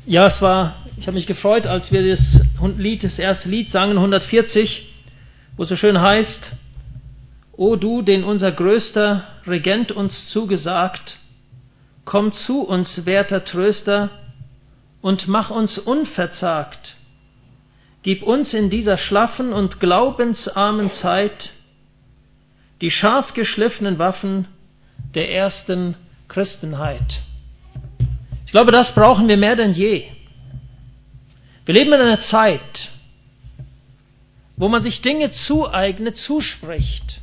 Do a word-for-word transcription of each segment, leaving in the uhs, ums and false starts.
Ja, es war, ich habe mich gefreut, als wir das Lied, das erste Lied sangen, hundertvierzig, wo es so schön heißt: O du, den unser größter Regent uns zugesagt, komm zu uns, werter Tröster, und mach uns unverzagt. Gib uns in dieser schlaffen und glaubensarmen Zeit die scharf geschliffenen Waffen der ersten Christenheit. Ich glaube, das brauchen wir mehr denn je. Wir leben in einer Zeit, wo man sich Dinge zueignet, zuspricht.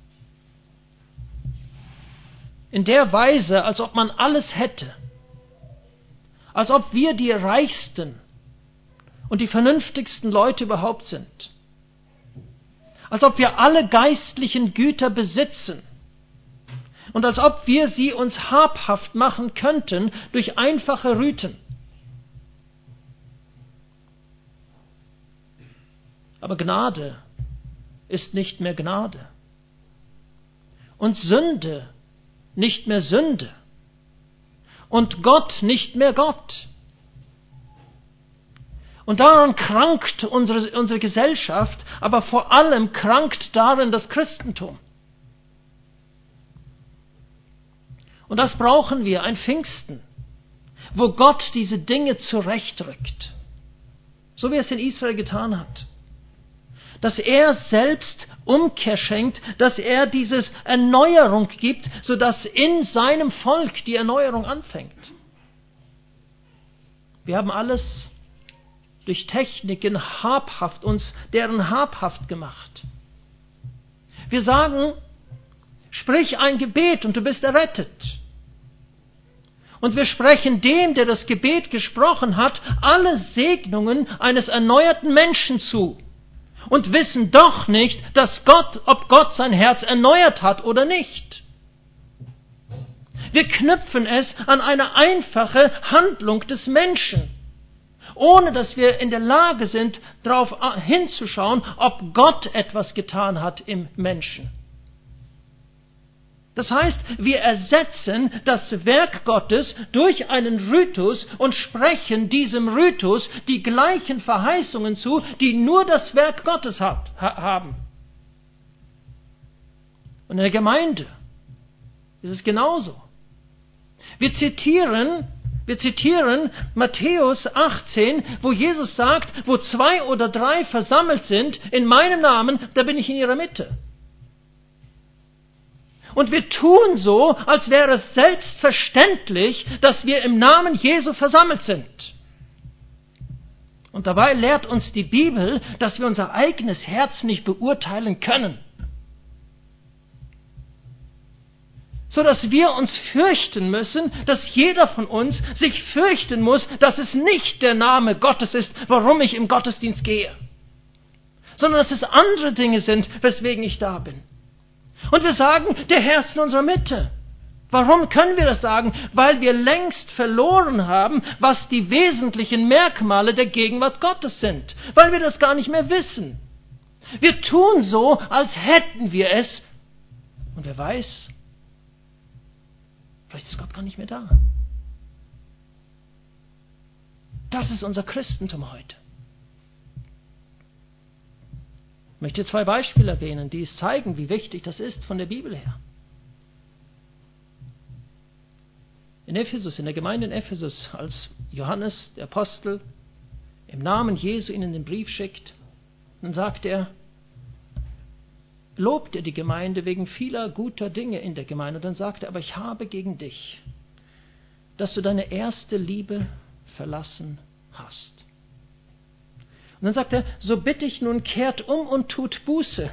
In der Weise, als ob man alles hätte. Als ob wir die reichsten und die vernünftigsten Leute überhaupt sind. Als ob wir alle geistlichen Güter besitzen. Und als ob wir sie uns habhaft machen könnten durch einfache Rüten. Aber Gnade ist nicht mehr Gnade. Und Sünde nicht mehr Sünde. Und Gott nicht mehr Gott. Und daran krankt unsere, unsere Gesellschaft, aber vor allem krankt darin das Christentum. Und das brauchen wir, ein Pfingsten, wo Gott diese Dinge zurechtrückt. So wie er es in Israel getan hat. Dass er selbst Umkehr schenkt, dass er diese Erneuerung gibt, sodass in seinem Volk die Erneuerung anfängt. Wir haben alles durch Techniken habhaft, uns deren habhaft gemacht. Wir sagen, sprich ein Gebet und du bist errettet. Und wir sprechen dem, der das Gebet gesprochen hat, alle Segnungen eines erneuerten Menschen zu. Und wissen doch nicht, dass Gott, ob Gott sein Herz erneuert hat oder nicht. Wir knüpfen es an eine einfache Handlung des Menschen, ohne dass wir in der Lage sind, darauf hinzuschauen, ob Gott etwas getan hat im Menschen. Das heißt, wir ersetzen das Werk Gottes durch einen Ritus und sprechen diesem Ritus die gleichen Verheißungen zu, die nur das Werk Gottes hat, ha, haben. Und in der Gemeinde ist es genauso. Wir zitieren, wir zitieren Matthäus achtzehn, wo Jesus sagt, wo zwei oder drei versammelt sind in meinem Namen, da bin ich in ihrer Mitte. Und wir tun so, als wäre es selbstverständlich, dass wir im Namen Jesu versammelt sind. Und dabei lehrt uns die Bibel, dass wir unser eigenes Herz nicht beurteilen können. So dass wir uns fürchten müssen, dass jeder von uns sich fürchten muss, dass es nicht der Name Gottes ist, warum ich im Gottesdienst gehe. Sondern dass es andere Dinge sind, weswegen ich da bin. Und wir sagen, der Herr ist in unserer Mitte. Warum können wir das sagen? Weil wir längst verloren haben, was die wesentlichen Merkmale der Gegenwart Gottes sind. Weil wir das gar nicht mehr wissen. Wir tun so, als hätten wir es. Und wer weiß, vielleicht ist Gott gar nicht mehr da. Das ist unser Christentum heute. Ich möchte zwei Beispiele erwähnen, die es zeigen, wie wichtig das ist von der Bibel her. In Ephesus, in der Gemeinde in Ephesus, als Johannes, der Apostel, im Namen Jesu ihnen den Brief schickt, dann sagt er, lobt er die Gemeinde wegen vieler guter Dinge in der Gemeinde. Und dann sagt er, aber ich habe gegen dich, dass du deine erste Liebe verlassen hast. Und dann sagt er, so bitte ich nun, kehrt um und tut Buße.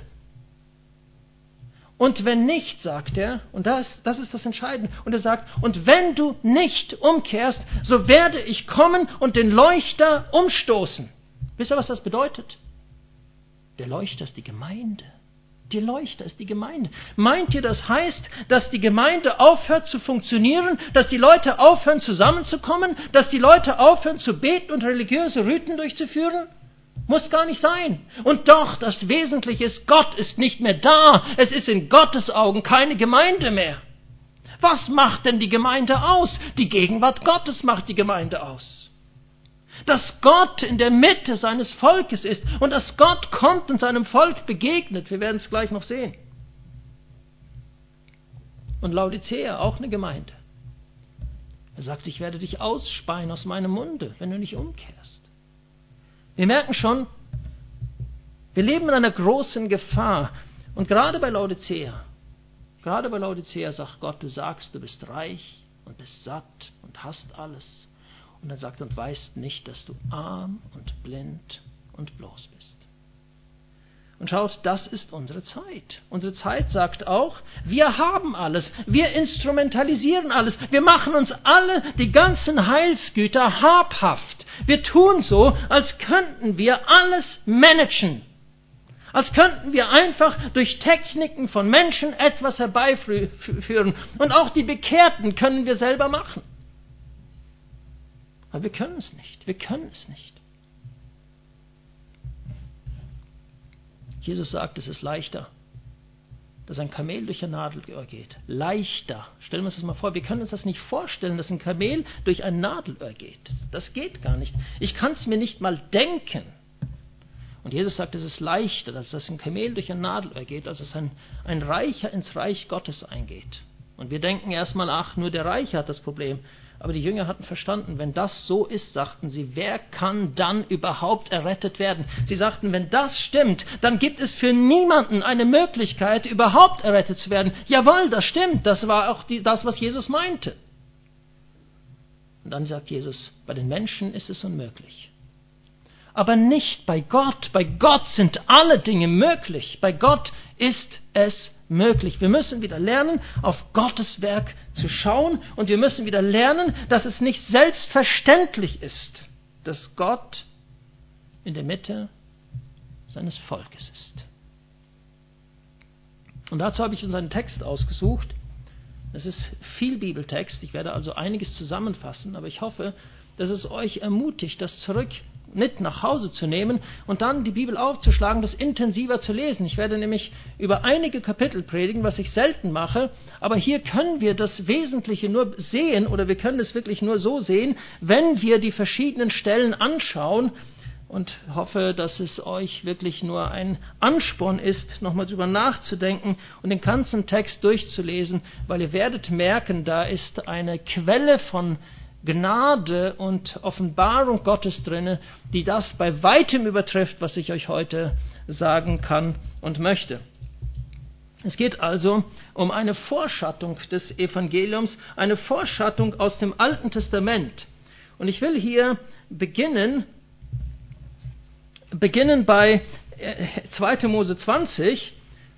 Und wenn nicht, sagt er, und das, das ist das Entscheidende, und er sagt, und wenn du nicht umkehrst, so werde ich kommen und den Leuchter umstoßen. Wisst ihr, was das bedeutet? Der Leuchter ist die Gemeinde. Der Leuchter ist die Gemeinde. Meint ihr, das heißt, dass die Gemeinde aufhört zu funktionieren, dass die Leute aufhören zusammenzukommen, dass die Leute aufhören zu beten und religiöse Riten durchzuführen? Muss gar nicht sein. Und doch, das Wesentliche ist, Gott ist nicht mehr da. Es ist in Gottes Augen keine Gemeinde mehr. Was macht denn die Gemeinde aus? Die Gegenwart Gottes macht die Gemeinde aus. dass Gott in der Mitte seines Volkes ist und dass Gott kommt und seinem Volk begegnet. Wir werden es gleich noch sehen. Und Laodicea, auch eine Gemeinde. Er sagt, ich werde dich ausspeien aus meinem Munde, wenn du nicht umkehrst. Wir merken schon, wir leben in einer großen Gefahr. Und gerade bei Laodicea, gerade bei Laodicea sagt Gott, du sagst, du bist reich und bist satt und hast alles. Und er sagt, und weißt nicht, dass du arm und blind und bloß bist. Und schaut, das ist unsere Zeit. Unsere Zeit sagt auch, wir haben alles, wir instrumentalisieren alles, wir machen uns alle die ganzen Heilsgüter habhaft. Wir tun so, als könnten wir alles managen. Als könnten wir einfach durch Techniken von Menschen etwas herbeiführen. Und auch die Bekehrten können wir selber machen. Aber wir können es nicht, wir können es nicht. Jesus sagt, es ist leichter, dass ein Kamel durch ein Nadelöhr geht. Leichter. Stellen wir uns das mal vor. Wir können uns das nicht vorstellen, dass ein Kamel durch ein Nadelöhr geht. Das geht gar nicht. Ich kann es mir nicht mal denken. Und Jesus sagt, es ist leichter, dass ein Kamel durch ein Nadelöhr geht, als dass ein, ein Reicher ins Reich Gottes eingeht. Und wir denken erstmal, ach, nur der Reiche hat das Problem. Aber die Jünger hatten verstanden, wenn das so ist, sagten sie, wer kann dann überhaupt errettet werden? Sie sagten, wenn das stimmt, dann gibt es für niemanden eine Möglichkeit, überhaupt errettet zu werden. Jawohl, das stimmt, das war auch die, das, was Jesus meinte. Und dann sagt Jesus, bei den Menschen ist es unmöglich. Aber nicht bei Gott. Bei Gott sind alle Dinge möglich. Bei Gott ist es möglich. Wir müssen wieder lernen, auf Gottes Werk zu schauen und wir müssen wieder lernen, dass es nicht selbstverständlich ist, dass Gott in der Mitte seines Volkes ist. Und dazu habe ich uns einen Text ausgesucht. Es ist viel Bibeltext. Ich werde also einiges zusammenfassen, aber ich hoffe, dass es euch ermutigt, das zurück mit nach Hause zu nehmen und dann die Bibel aufzuschlagen, das intensiver zu lesen. Ich werde nämlich über einige Kapitel predigen, was ich selten mache, aber hier können wir das Wesentliche nur sehen oder wir können es wirklich nur so sehen, wenn wir die verschiedenen Stellen anschauen und hoffe, dass es euch wirklich nur ein Ansporn ist, nochmal drüber nachzudenken und den ganzen Text durchzulesen, weil ihr werdet merken, da ist eine Quelle von Gnade und Offenbarung Gottes drinne, die das bei weitem übertrifft, was ich euch heute sagen kann und möchte. Es geht also um eine Vorschattung des Evangeliums, eine Vorschattung aus dem Alten Testament. Und ich will hier beginnen, beginnen bei zweiter Mose zwanzig.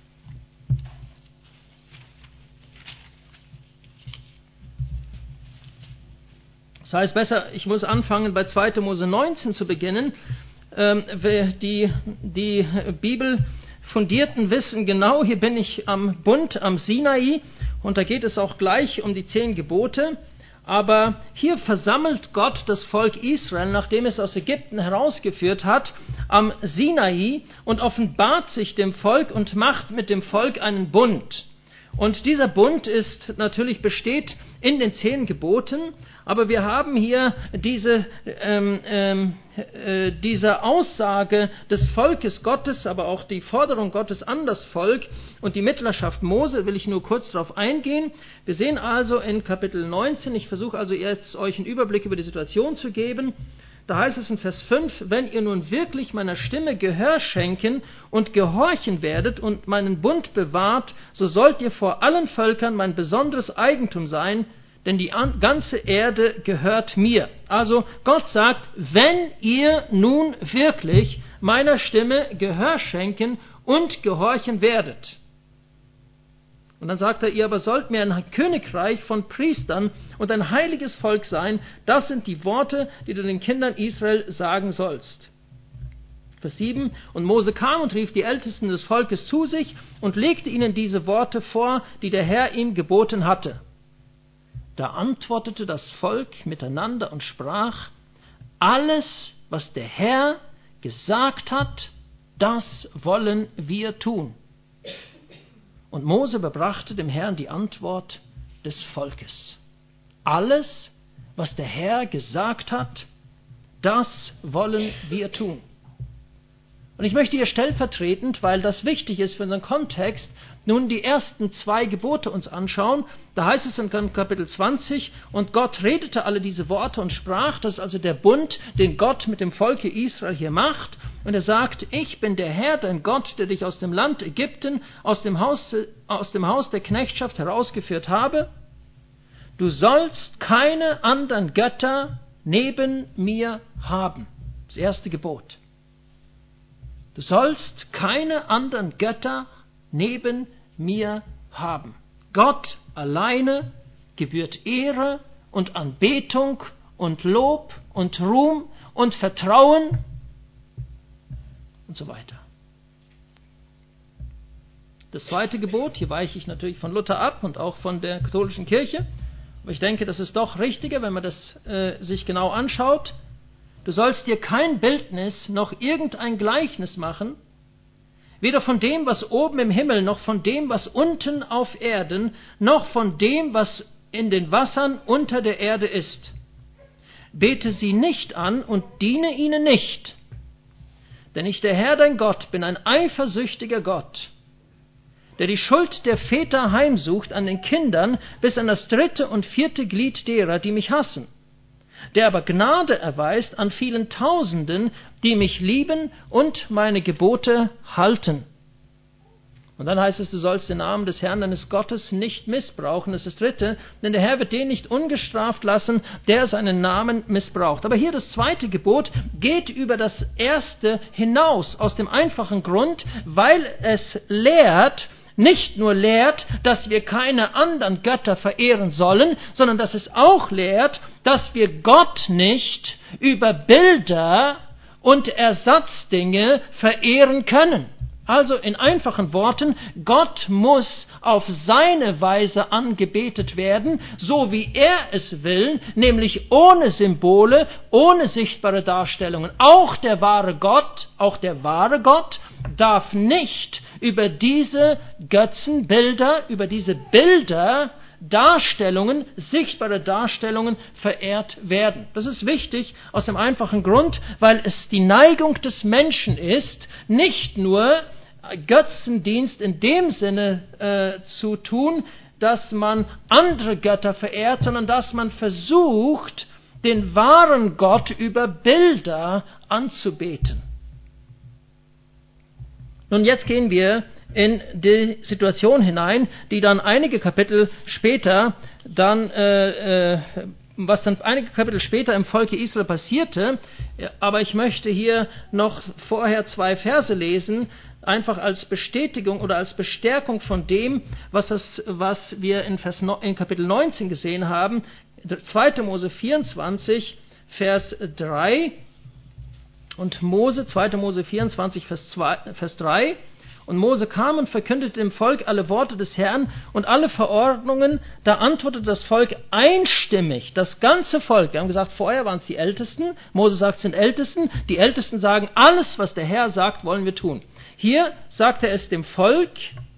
Das heißt besser, ich muss anfangen bei zweiter Mose neunzehn zu beginnen. Ähm, die, die Bibelfundierten wissen genau, hier bin ich am Bund, am Sinai und da geht es auch gleich um die zehn Gebote. Aber hier versammelt Gott das Volk Israel, nachdem es aus Ägypten herausgeführt hat, am Sinai und offenbart sich dem Volk und macht mit dem Volk einen Bund. Und dieser Bund ist natürlich besteht in den zehn Geboten, aber wir haben hier diese, ähm, ähm, äh, diese Aussage des Volkes Gottes, aber auch die Forderung Gottes an das Volk und die Mittlerschaft Mose, will ich nur kurz darauf eingehen. Wir sehen also in Kapitel neunzehn, ich versuche also jetzt euch einen Überblick über die Situation zu geben. Da heißt es in Vers fünf, wenn ihr nun wirklich meiner Stimme Gehör schenken und gehorchen werdet und meinen Bund bewahrt, so sollt ihr vor allen Völkern mein besonderes Eigentum sein, denn die ganze Erde gehört mir. Also Gott sagt, wenn ihr nun wirklich meiner Stimme Gehör schenken und gehorchen werdet. Und dann sagt er, ihr aber sollt mir ein Königreich von Priestern und ein heiliges Volk sein. Das sind die Worte, die du den Kindern Israel sagen sollst. Vers sieben, und Mose kam und rief die Ältesten des Volkes zu sich und legte ihnen diese Worte vor, die der Herr ihm geboten hatte. Da antwortete das Volk miteinander und sprach, alles, was der Herr gesagt hat, das wollen wir tun. Und Mose überbrachte dem Herrn die Antwort des Volkes. Alles, was der Herr gesagt hat, Das wollen wir tun. Und ich möchte hier stellvertretend, weil das wichtig ist für unseren Kontext, nun die ersten zwei Gebote uns anschauen. Da heißt es in Kapitel zwanzig, und Gott redete alle diese Worte und sprach, das ist also der Bund, den Gott mit dem Volke Israel hier macht. Und er sagt, ich bin der Herr, dein Gott, der dich aus dem Land Ägypten, aus dem Haus, aus dem Haus der Knechtschaft herausgeführt habe. Du sollst keine anderen Götter neben mir haben. Das erste Gebot. Du sollst keine anderen Götter neben mir haben. Gott alleine gebührt Ehre und Anbetung und Lob und Ruhm und Vertrauen und so weiter. Das zweite Gebot, hier weiche ich natürlich von Luther ab und auch von der katholischen Kirche, aber ich denke, das ist doch richtiger, wenn man das äh, sich genau anschaut. Du sollst dir kein Bildnis noch irgendein Gleichnis machen, weder von dem, was oben im Himmel, noch von dem, was unten auf Erden, noch von dem, was in den Wassern unter der Erde ist. Bete sie nicht an und diene ihnen nicht. Denn ich, der Herr dein Gott, bin ein eifersüchtiger Gott, der die Schuld der Väter heimsucht an den Kindern bis an das dritte und vierte Glied derer, die mich hassen, der aber Gnade erweist an vielen Tausenden, die mich lieben und meine Gebote halten. Und dann heißt es, du sollst den Namen des Herrn deines Gottes nicht missbrauchen. Das ist das Dritte, denn der Herr wird den nicht ungestraft lassen, der seinen Namen missbraucht. Aber hier das zweite Gebot geht über das erste hinaus, aus dem einfachen Grund, weil es lehrt, nicht nur lehrt, dass wir keine anderen Götter verehren sollen, sondern dass es auch lehrt, dass wir Gott nicht über Bilder und Ersatzdinge verehren können. Also in einfachen Worten, Gott muss auf seine Weise angebetet werden, so wie er es will, nämlich ohne Symbole, ohne sichtbare Darstellungen. Auch der wahre Gott, auch der wahre Gott darf nicht über diese Götzenbilder, über diese Bilder, Darstellungen, sichtbare Darstellungen verehrt werden. Das ist wichtig aus dem einfachen Grund, weil es die Neigung des Menschen ist, nicht nur Götzendienst in dem Sinne äh, zu tun, dass man andere Götter verehrt, sondern dass man versucht, den wahren Gott über Bilder anzubeten. Nun, jetzt gehen wir in die Situation hinein, die dann einige Kapitel später dann, äh, äh, was dann einige Kapitel später im Volke Israel passierte. Aber ich möchte hier noch vorher zwei Verse lesen, einfach als Bestätigung oder als Bestärkung von dem, was, das, was wir in, Vers, in Kapitel neunzehn gesehen haben. zweiter Mose vierundzwanzig, Vers drei. Und Mose, zweiter Mose vierundzwanzig, Vers, zwei, Vers drei. Und Mose kam und verkündete dem Volk alle Worte des Herrn und alle Verordnungen. Da antwortete das Volk einstimmig, das ganze Volk. Wir haben gesagt, vorher waren es die Ältesten. Mose sagt, es sind Ältesten. Die Ältesten sagen, alles, was der Herr sagt, wollen wir tun. Hier sagt er es dem Volk.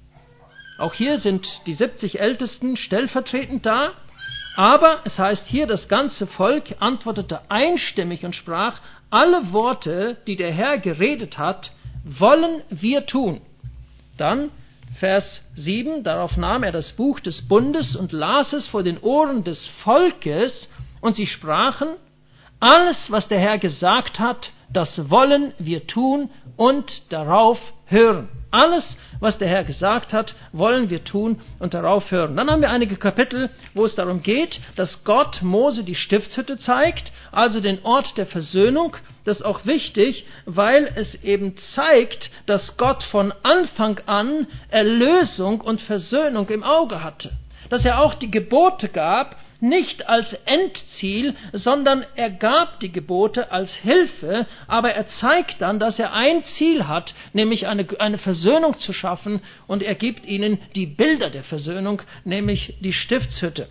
Auch hier sind die siebzig Ältesten stellvertretend da. Aber es heißt hier, das ganze Volk antwortete einstimmig und sprach, alle Worte, die der Herr geredet hat, wollen wir tun. Dann Vers sieben, darauf nahm er das Buch des Bundes und las es vor den Ohren des Volkes, und sie sprachen, alles, was der Herr gesagt hat, das wollen wir tun und darauf hören. Alles, was der Herr gesagt hat, wollen wir tun und darauf hören. Dann haben wir einige Kapitel, wo es darum geht, dass Gott Mose die Stiftshütte zeigt, also den Ort der Versöhnung. Das ist auch wichtig, weil es eben zeigt, dass Gott von Anfang an Erlösung und Versöhnung im Auge hatte. Dass er auch die Gebote gab, nicht als Endziel, sondern er gab die Gebote als Hilfe, aber er zeigt dann, dass er ein Ziel hat, nämlich eine, eine Versöhnung zu schaffen, und er gibt ihnen die Bilder der Versöhnung, nämlich die Stiftshütte.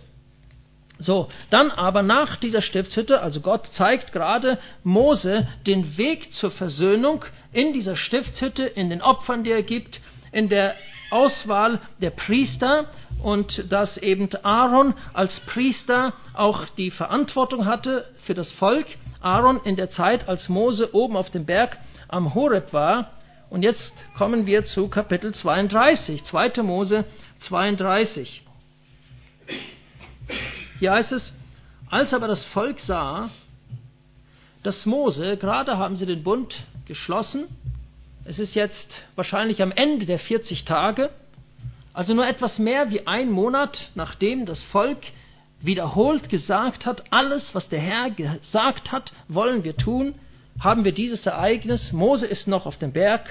So, dann aber nach dieser Stiftshütte, also Gott zeigt gerade Mose den Weg zur Versöhnung in dieser Stiftshütte, in den Opfern, die er gibt, in der Auswahl der Priester und dass eben Aaron als Priester auch die Verantwortung hatte für das Volk. Aaron in der Zeit, als Mose oben auf dem Berg am Horeb war. Und jetzt kommen wir zu Kapitel zweiunddreißig, zweiter Mose zweiunddreißig. Hier heißt es: Als aber das Volk sah, dass Mose, gerade haben sie den Bund geschlossen, es ist jetzt wahrscheinlich am Ende der vierzig Tage, also nur etwas mehr wie ein Monat, nachdem das Volk wiederholt gesagt hat, alles, was der Herr gesagt hat, wollen wir tun, haben wir dieses Ereignis. Mose ist noch auf dem Berg.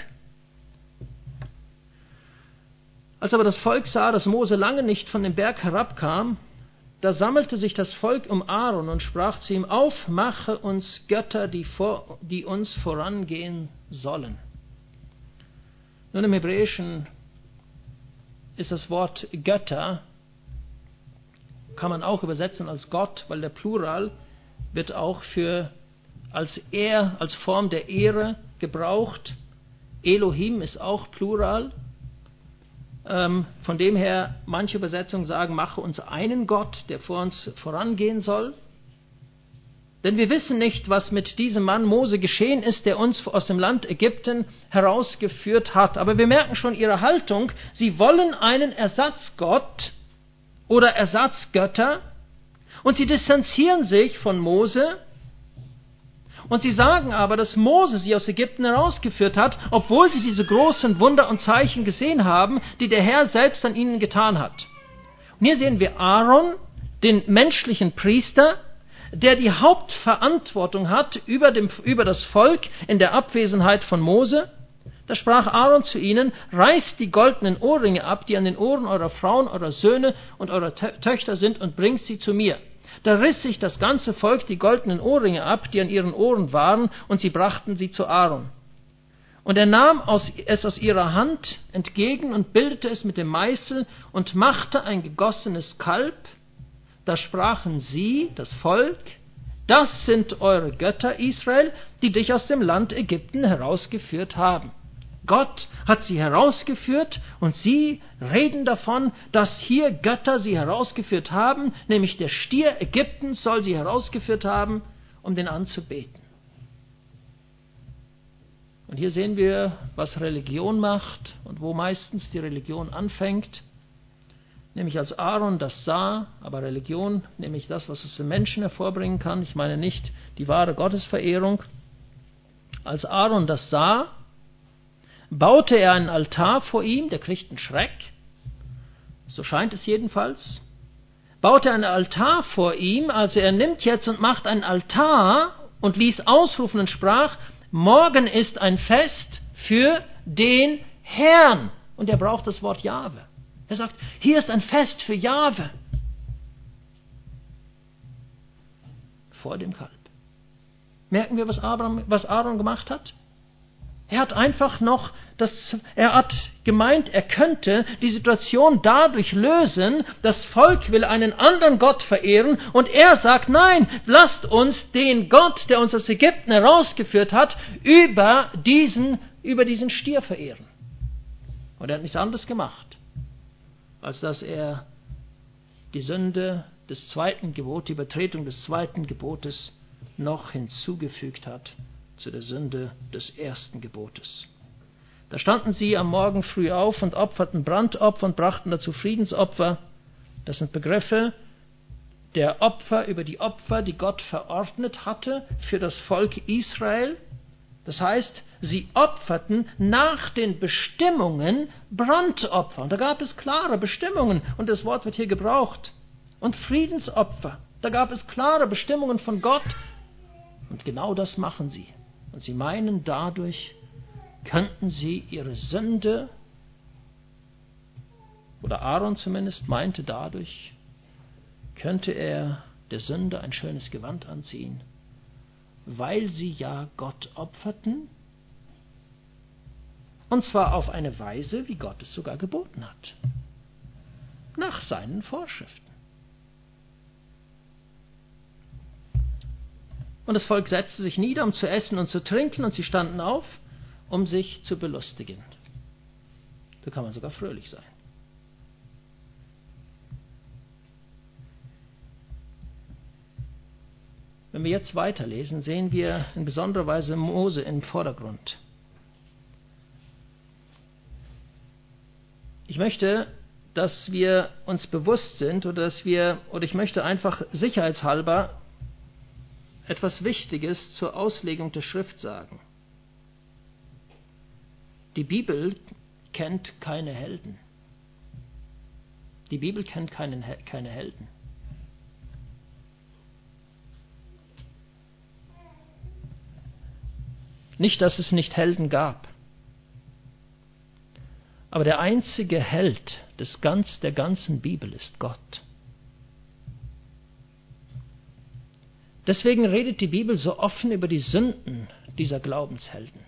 Als aber das Volk sah, dass Mose lange nicht von dem Berg herabkam, da sammelte sich das Volk um Aaron und sprach zu ihm: Auf, mache uns Götter, die, vor, die uns vorangehen sollen. Nun, im Hebräischen ist das Wort Götter, kann man auch übersetzen als Gott, weil der Plural wird auch für als Ehr, als Form der Ehre gebraucht. Elohim ist auch Plural. Ähm, von dem her, manche Übersetzungen sagen, mache uns einen Gott, der vor uns vorangehen soll. Denn wir wissen nicht, was mit diesem Mann Mose geschehen ist, der uns aus dem Land Ägypten herausgeführt hat. Aber wir merken schon ihre Haltung. Sie wollen einen Ersatzgott oder Ersatzgötter und sie distanzieren sich von Mose. Und sie sagen aber, dass Mose sie aus Ägypten herausgeführt hat, obwohl sie diese großen Wunder und Zeichen gesehen haben, die der Herr selbst an ihnen getan hat. Und hier sehen wir Aaron, den menschlichen Priester, der die Hauptverantwortung hat über, dem, über das Volk in der Abwesenheit von Mose. Da sprach Aaron zu ihnen: Reißt die goldenen Ohrringe ab, die an den Ohren eurer Frauen, eurer Söhne und eurer Töchter sind, und bringt sie zu mir. Da riss sich das ganze Volk die goldenen Ohrringe ab, die an ihren Ohren waren, und sie brachten sie zu Aaron. Und er nahm aus, es aus ihrer Hand entgegen und bildete es mit dem Meißel und machte ein gegossenes Kalb. Da sprachen sie, das Volk: Das sind eure Götter, Israel, die dich aus dem Land Ägypten herausgeführt haben. Gott hat sie herausgeführt und sie reden davon, dass hier Götter sie herausgeführt haben, nämlich der Stier Ägyptens soll sie herausgeführt haben, um den anzubeten. Und hier sehen wir, was Religion macht und wo meistens die Religion anfängt. Nämlich als Aaron das sah, aber Religion, nämlich das, was es den Menschen hervorbringen kann, ich meine nicht die wahre Gottesverehrung. Als Aaron das sah, baute er einen Altar vor ihm, der kriegt einen Schreck, so scheint es jedenfalls, baute einen Altar vor ihm, also er nimmt jetzt und macht einen Altar und ließ ausrufen und sprach: Morgen ist ein Fest für den Herrn. Und er braucht das Wort Jahwe. Er sagt, hier ist ein Fest für Jahwe. Vor dem Kalb. Merken wir, was Aaron, was Aaron gemacht hat? Er hat einfach noch, das, er hat gemeint, er könnte die Situation dadurch lösen, das Volk will einen anderen Gott verehren und er sagt, nein, lasst uns den Gott, der uns aus Ägypten herausgeführt hat, über diesen, über diesen Stier verehren. Und er hat nichts anderes gemacht, als dass er die Sünde des zweiten Gebotes, die Übertretung des zweiten Gebotes noch hinzugefügt hat zu der Sünde des ersten Gebotes. Da standen sie am Morgen früh auf und opferten Brandopfer und brachten dazu Friedensopfer. Das sind Begriffe der Opfer über die Opfer, die Gott verordnet hatte für das Volk Israel. Das heißt, sie opferten nach den Bestimmungen Brandopfer. Und da gab es klare Bestimmungen, und das Wort wird hier gebraucht. Und Friedensopfer, da gab es klare Bestimmungen von Gott. Und genau das machen sie. Und sie meinen, dadurch könnten sie ihre Sünde, oder Aaron zumindest meinte, dadurch könnte er der Sünde ein schönes Gewand anziehen, weil sie ja Gott opferten, und zwar auf eine Weise, wie Gott es sogar geboten hat, nach seinen Vorschriften. Und das Volk setzte sich nieder, um zu essen und zu trinken, und sie standen auf, um sich zu belustigen. Da kann man sogar fröhlich sein. Wenn wir jetzt weiterlesen, sehen wir in besonderer Weise Mose im Vordergrund. Ich möchte, dass wir uns bewusst sind oder dass wir, oder ich möchte einfach sicherheitshalber etwas Wichtiges zur Auslegung der Schrift sagen. Die Bibel kennt keine Helden. Die Bibel kennt keinen, keine Helden. Nicht, dass es nicht Helden gab. Aber der einzige Held des ganz, der ganzen Bibel ist Gott. Deswegen redet die Bibel so offen über die Sünden dieser Glaubenshelden.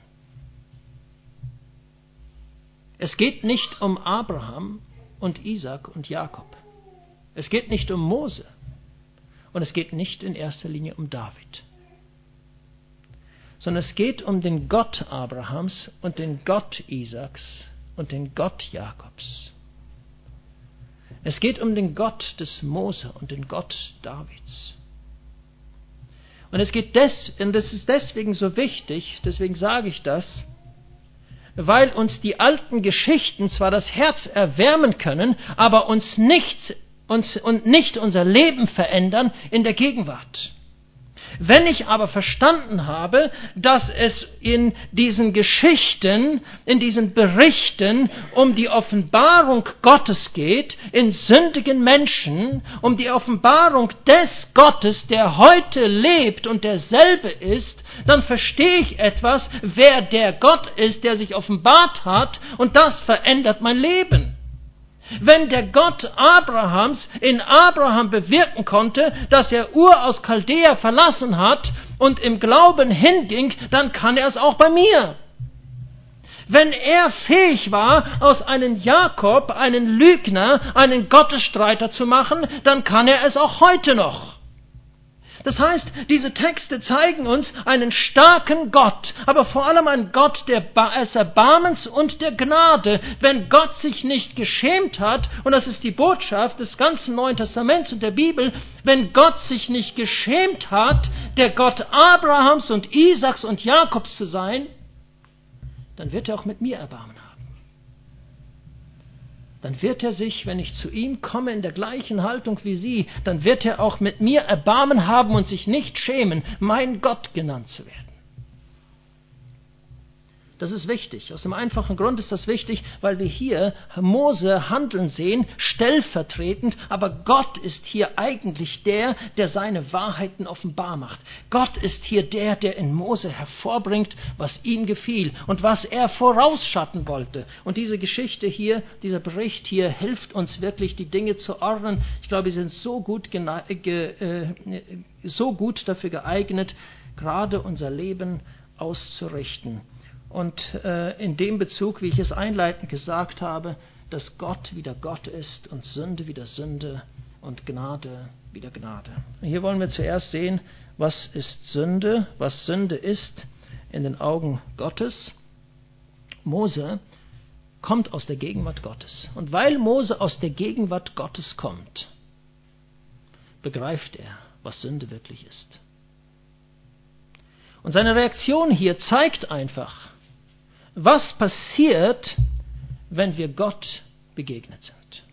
Es geht nicht um Abraham und Isaac und Jakob. Es geht nicht um Mose. Und es geht nicht in erster Linie um David. Sondern es geht um den Gott Abrahams und den Gott Isaaks und den Gott Jakobs. Es geht um den Gott des Mose und den Gott Davids. Und es geht des, und das ist deswegen so wichtig, deswegen sage ich das, weil uns die alten Geschichten zwar das Herz erwärmen können, aber uns nicht, uns, und nicht unser Leben verändern in der Gegenwart. Wenn ich aber verstanden habe, dass es in diesen Geschichten, in diesen Berichten um die Offenbarung Gottes geht, in sündigen Menschen, um die Offenbarung des Gottes, der heute lebt und derselbe ist, dann verstehe ich etwas, wer der Gott ist, der sich offenbart hat, und das verändert mein Leben. Wenn der Gott Abrahams in Abraham bewirken konnte, dass er Ur aus Chaldea verlassen hat und im Glauben hinging, dann kann er es auch bei mir. Wenn er fähig war, aus einem Jakob einen Lügner, einen Gottesstreiter zu machen, dann kann er es auch heute noch. Das heißt, diese Texte zeigen uns einen starken Gott, aber vor allem einen Gott des Erbarmens und der Gnade. Wenn Gott sich nicht geschämt hat, und das ist die Botschaft des ganzen Neuen Testaments und der Bibel, wenn Gott sich nicht geschämt hat, der Gott Abrahams und Isaaks und Jakobs zu sein, dann wird er auch mit mir Erbarmen haben. Dann wird er sich, wenn ich zu ihm komme in der gleichen Haltung wie Sie, dann wird er auch mit mir Erbarmen haben und sich nicht schämen, mein Gott genannt zu werden. Das ist wichtig. Aus dem einfachen Grund ist das wichtig, weil wir hier Mose handeln sehen, stellvertretend, aber Gott ist hier eigentlich der, der seine Wahrheiten offenbar macht. Gott ist hier der, der in Mose hervorbringt, was ihm gefiel und was er vorausschatten wollte. Und diese Geschichte hier, dieser Bericht hier, hilft uns wirklich, die Dinge zu ordnen. Ich glaube, wir sind so gut, gene- ge- äh, so gut dafür geeignet, gerade unser Leben auszurichten. Und äh, in dem Bezug, wie ich es einleitend gesagt habe, dass Gott wieder Gott ist und Sünde wieder Sünde und Gnade wieder Gnade. Und hier wollen wir zuerst sehen, was ist Sünde, was Sünde ist in den Augen Gottes. Mose kommt aus der Gegenwart Gottes. Und weil Mose aus der Gegenwart Gottes kommt, begreift er, was Sünde wirklich ist. Und seine Reaktion hier zeigt einfach, was passiert, wenn wir Gott begegnet sind.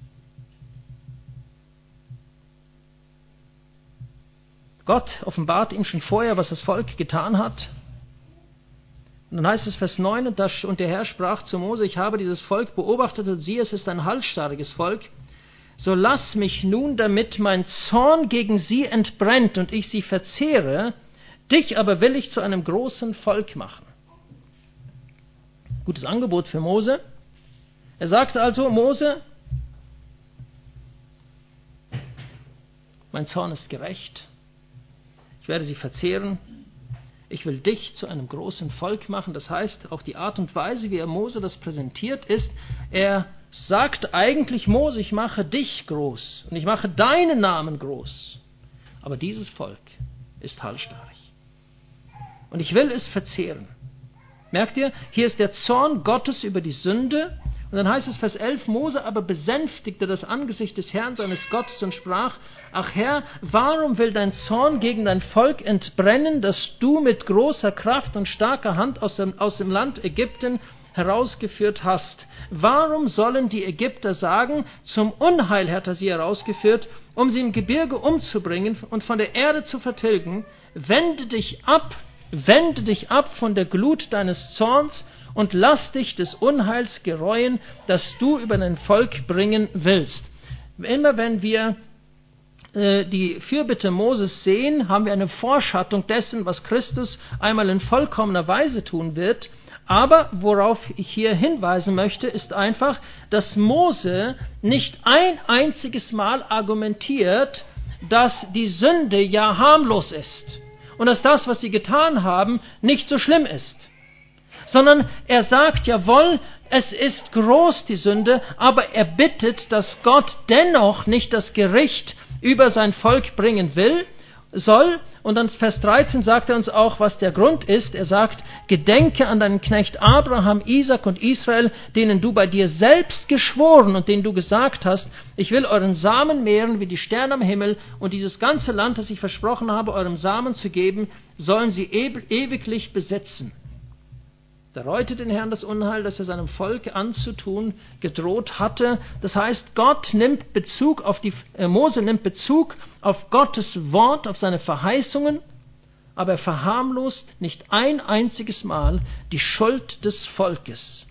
Gott offenbart ihm schon vorher, was das Volk getan hat. Und dann heißt es Vers neun, und, das, und der Herr sprach zu Mose, ich habe dieses Volk beobachtet und siehe, es ist ein halsstarriges Volk. So lass mich nun, damit mein Zorn gegen sie entbrennt und ich sie verzehre, dich aber will ich zu einem großen Volk machen. Gutes Angebot für Mose. Er sagte also, Mose, mein Zorn ist gerecht, ich werde sie verzehren, ich will dich zu einem großen Volk machen. Das heißt, auch die Art und Weise, wie er Mose das präsentiert, ist, er sagt eigentlich, Mose, ich mache dich groß und ich mache deinen Namen groß, aber dieses Volk ist halsstarrig und ich will es verzehren. Merkt ihr, hier ist der Zorn Gottes über die Sünde Und dann heißt es, Vers elf, Mose aber besänftigte das Angesicht des Herrn seines Gottes und sprach, ach Herr, warum will dein Zorn gegen dein Volk entbrennen, das du mit großer Kraft und starker Hand aus dem, aus dem Land Ägypten herausgeführt hast? Warum sollen die Ägypter sagen, zum Unheil hat er sie herausgeführt, um sie im Gebirge umzubringen und von der Erde zu vertilgen? Wende dich ab, wende dich ab von der Glut deines Zorns und lass dich des Unheils gereuen, das du über dein Volk bringen willst. Immer wenn wir äh, die Fürbitte Moses sehen, haben wir eine Vorschattung dessen, was Christus einmal in vollkommener Weise tun wird. Aber worauf ich hier hinweisen möchte, ist einfach, dass Mose nicht ein einziges Mal argumentiert, dass die Sünde ja harmlos ist und dass das, was sie getan haben, nicht so schlimm ist. Sondern er sagt, jawohl, es ist groß, die Sünde, aber er bittet, dass Gott dennoch nicht das Gericht über sein Volk bringen will, soll. Und dann Vers dreizehn sagt er uns auch, was der Grund ist. Er sagt, gedenke an deinen Knecht Abraham, Isaac und Israel, denen du bei dir selbst geschworen und denen du gesagt hast, ich will euren Samen mehren wie die Sterne am Himmel und dieses ganze Land, das ich versprochen habe, eurem Samen zu geben, sollen sie ewiglich besitzen. Da reute den Herrn das Unheil, das er seinem Volk anzutun gedroht hatte. Das heißt, Gott nimmt Bezug auf die, äh, Mose nimmt Bezug auf Gottes Wort, auf seine Verheißungen, aber er verharmlost nicht ein einziges Mal die Schuld des Volkes.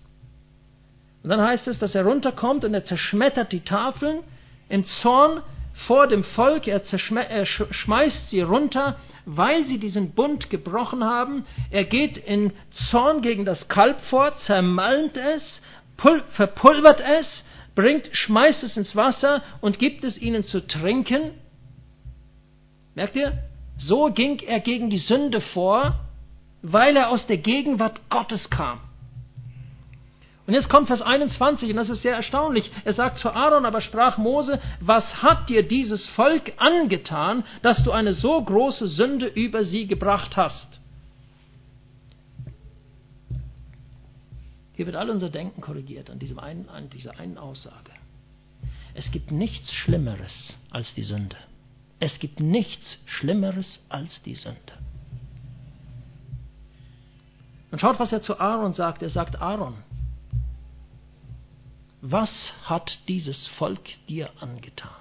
Und dann heißt es, dass er runterkommt und er zerschmettert die Tafeln im Zorn vor dem Volk, er, er schmeißt sie runter, weil sie diesen Bund gebrochen haben. Er geht in Zorn gegen das Kalb vor, zermalmt es, pul- verpulvert es, bringt, schmeißt es ins Wasser und gibt es ihnen zu trinken. Merkt ihr? So ging er gegen die Sünde vor, weil er aus der Gegenwart Gottes kam. Und jetzt kommt Vers einundzwanzig, und das ist sehr erstaunlich. Er sagt zu Aaron, aber sprach Mose, was hat dir dieses Volk angetan, dass du eine so große Sünde über sie gebracht hast? Hier wird all unser Denken korrigiert an, diesem einen, an dieser einen Aussage. Es gibt nichts Schlimmeres als die Sünde. Es gibt nichts Schlimmeres als die Sünde. Und schaut, was er zu Aaron sagt. Er sagt, Aaron, was hat dieses Volk dir angetan?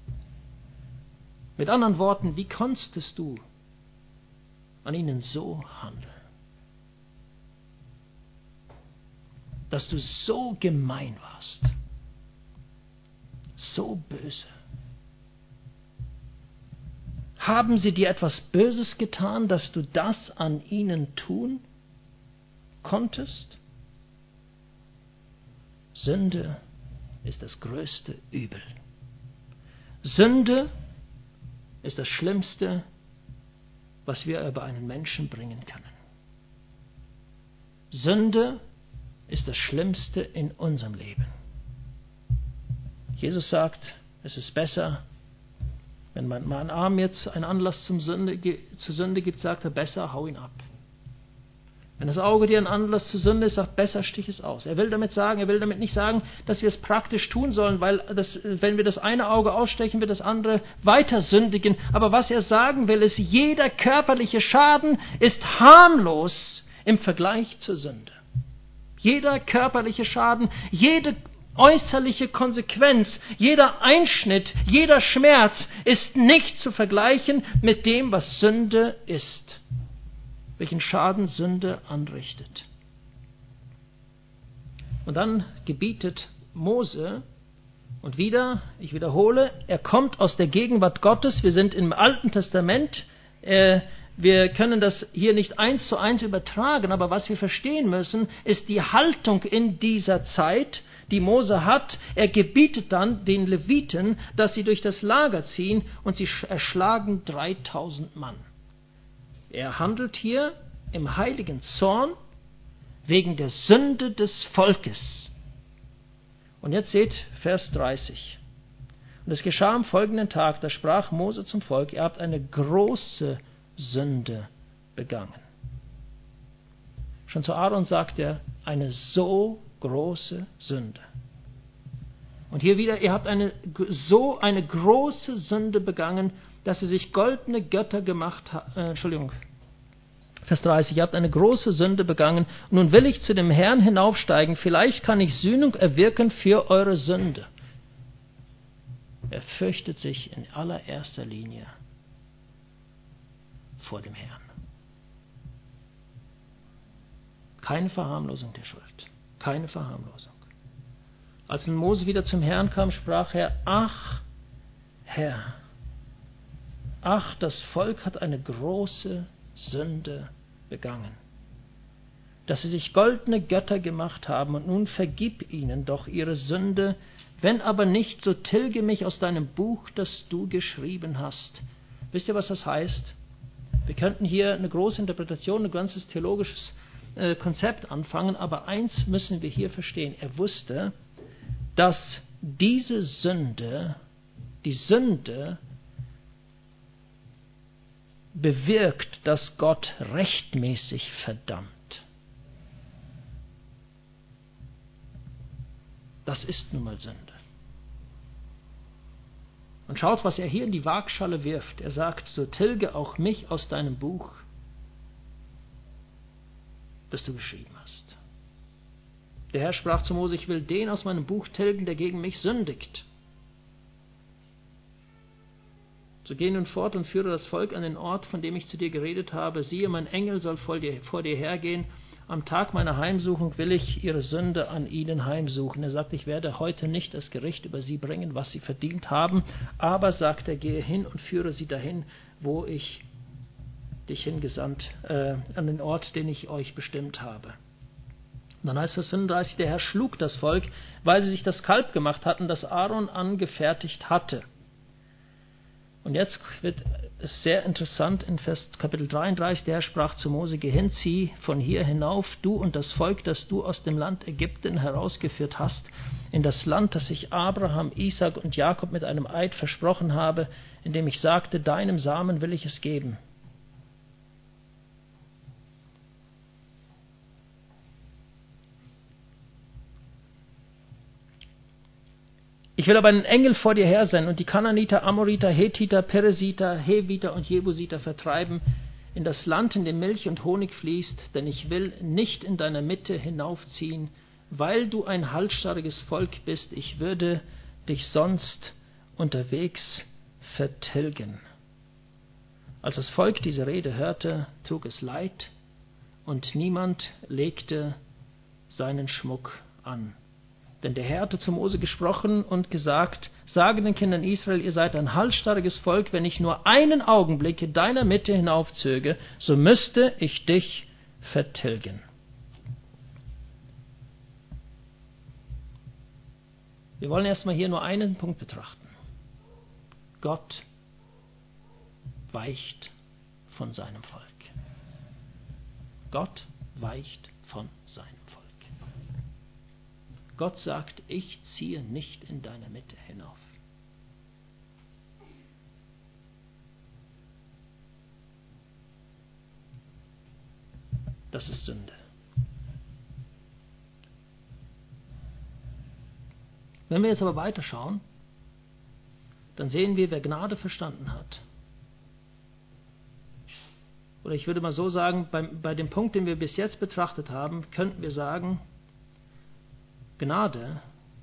Mit anderen Worten, wie konntest du an ihnen so handeln? Dass du so gemein warst, so böse. Haben sie dir etwas Böses getan, dass du das an ihnen tun konntest? Sünde ist das größte Übel. Sünde ist das Schlimmste, was wir über einen Menschen bringen können. Sünde ist das Schlimmste in unserem Leben. Jesus sagt, es ist besser, wenn mein, mein Arm jetzt einen Anlass zum Sünde, zur Sünde gibt, sagt er, besser hau ihn ab. Wenn das Auge dir ein Anlass zur Sünde ist, sagt, besser stich es aus. Er will damit sagen, er will damit nicht sagen, dass wir es praktisch tun sollen, weil das, wenn wir das eine Auge ausstechen, wir das andere weiter sündigen. Aber was er sagen will, ist, jeder körperliche Schaden ist harmlos im Vergleich zur Sünde. Jeder körperliche Schaden, jede äußerliche Konsequenz, jeder Einschnitt, jeder Schmerz ist nicht zu vergleichen mit dem, was Sünde ist. Welchen Schaden Sünde anrichtet. Und dann gebietet Mose, und wieder, ich wiederhole, er kommt aus der Gegenwart Gottes, wir sind im Alten Testament, äh, wir können das hier nicht eins zu eins übertragen, aber was wir verstehen müssen, ist die Haltung in dieser Zeit, die Mose hat. Er gebietet dann den Leviten, dass sie durch das Lager ziehen und sie erschlagen dreitausend Mann. Er handelt hier im heiligen Zorn wegen der Sünde des Volkes. Und jetzt seht Vers dreißig. Und es geschah am folgenden Tag, da sprach Mose zum Volk, ihr habt eine große Sünde begangen. Schon zu Aaron sagt er, eine so große Sünde. Und hier wieder, ihr habt eine, so eine große Sünde begangen, dass ihr sich goldene Götter gemacht habt. Äh, Entschuldigung, Vers dreißig, ihr habt eine große Sünde begangen. Nun will ich zu dem Herrn hinaufsteigen, vielleicht kann ich Sühnung erwirken für eure Sünde. Er fürchtet sich in allererster Linie vor dem Herrn. Keine Verharmlosung der Schuld. Keine Verharmlosung. Als nun Mose wieder zum Herrn kam, sprach er, ach, Herr, ach, das Volk hat eine große Sünde begangen, dass sie sich goldene Götter gemacht haben, und nun vergib ihnen doch ihre Sünde, wenn aber nicht, so tilge mich aus deinem Buch, das du geschrieben hast. Wisst ihr, was das heißt? Wir könnten hier eine große Interpretation, ein ganzes theologisches äh, Konzept anfangen, aber eins müssen wir hier verstehen. Er wusste, dass diese Sünde, die Sünde bewirkt, dass Gott rechtmäßig verdammt. Das ist nun mal Sünde. Und schaut, was er hier in die Waagschale wirft. Er sagt, so tilge auch mich aus deinem Buch, das du geschrieben hast. Der Herr sprach zu Mose, ich will den aus meinem Buch tilgen, der gegen mich sündigt. So geh nun fort und führe das Volk an den Ort, von dem ich zu dir geredet habe. Siehe, mein Engel soll vor dir, vor dir hergehen. Am Tag meiner Heimsuchung will ich ihre Sünde an ihnen heimsuchen. Er sagt, ich werde heute nicht das Gericht über sie bringen, was sie verdient haben. Aber, sagt er, gehe hin und führe sie dahin, wo ich dich hingesandt, äh, an den Ort, den ich euch bestimmt habe. Und dann heißt es fünfunddreißig, der Herr schlug das Volk, weil sie sich das Kalb gemacht hatten, das Aaron angefertigt hatte. Und jetzt wird es sehr interessant in Vers Kapitel dreiunddreißig, der Herr sprach zu Mose, geh hin, zieh von hier hinauf, du und das Volk, das du aus dem Land Ägypten herausgeführt hast, in das Land, das ich Abraham, Isaak und Jakob mit einem Eid versprochen habe, indem ich sagte, deinem Samen will ich es geben. Ich will aber einen Engel vor dir her sein und die Kananiter, Amoriter, Hethiter, Peresiter, Heviter und Jebusiter vertreiben in das Land, in dem Milch und Honig fließt, denn ich will nicht in deiner Mitte hinaufziehen, weil du ein halsstarriges Volk bist. Ich würde dich sonst unterwegs vertilgen. Als das Volk diese Rede hörte, trug es Leid und niemand legte seinen Schmuck an. Denn der Herr hatte zu Mose gesprochen und gesagt, sage den Kindern Israel, ihr seid ein halsstarriges Volk, wenn ich nur einen Augenblick in deiner Mitte hinaufzöge, so müsste ich dich vertilgen. Wir wollen erstmal hier nur einen Punkt betrachten. Gott weicht von seinem Volk. Gott weicht von seinem Volk. Gott sagt, ich ziehe nicht in deiner Mitte hinauf. Das ist Sünde. Wenn wir jetzt aber weiterschauen, dann sehen wir, wer Gnade verstanden hat. Oder ich würde mal so sagen, bei, bei dem Punkt, den wir bis jetzt betrachtet haben, könnten wir sagen, Gnade,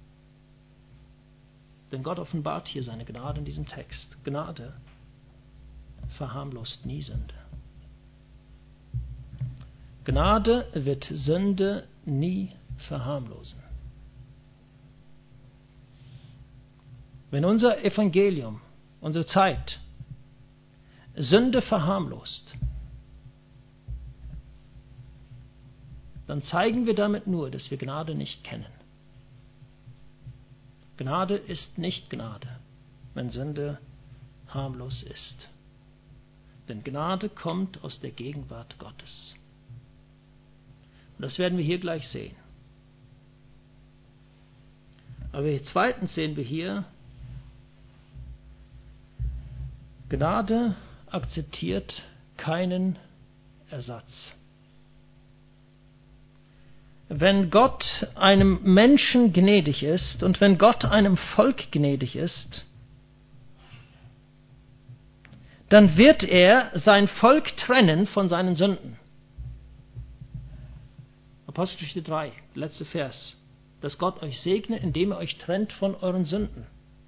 denn Gott offenbart hier seine Gnade in diesem Text. Gnade verharmlost nie Sünde. Gnade wird Sünde nie verharmlosen. Wenn unser Evangelium, unsere Zeit, Sünde verharmlost, dann zeigen wir damit nur, dass wir Gnade nicht kennen. Gnade ist nicht Gnade, wenn Sünde harmlos ist. Denn Gnade kommt aus der Gegenwart Gottes. Und das werden wir hier gleich sehen. Aber zweitens sehen wir hier, Gnade akzeptiert keinen Ersatz. wenn Gott einem Menschen gnädig ist und wenn Gott einem Volk gnädig ist, dann wird er sein Volk trennen von seinen Sünden. Apostelgeschichte drei, letzter Vers. Dass Gott euch segne, indem er euch trennt von euren Sünden.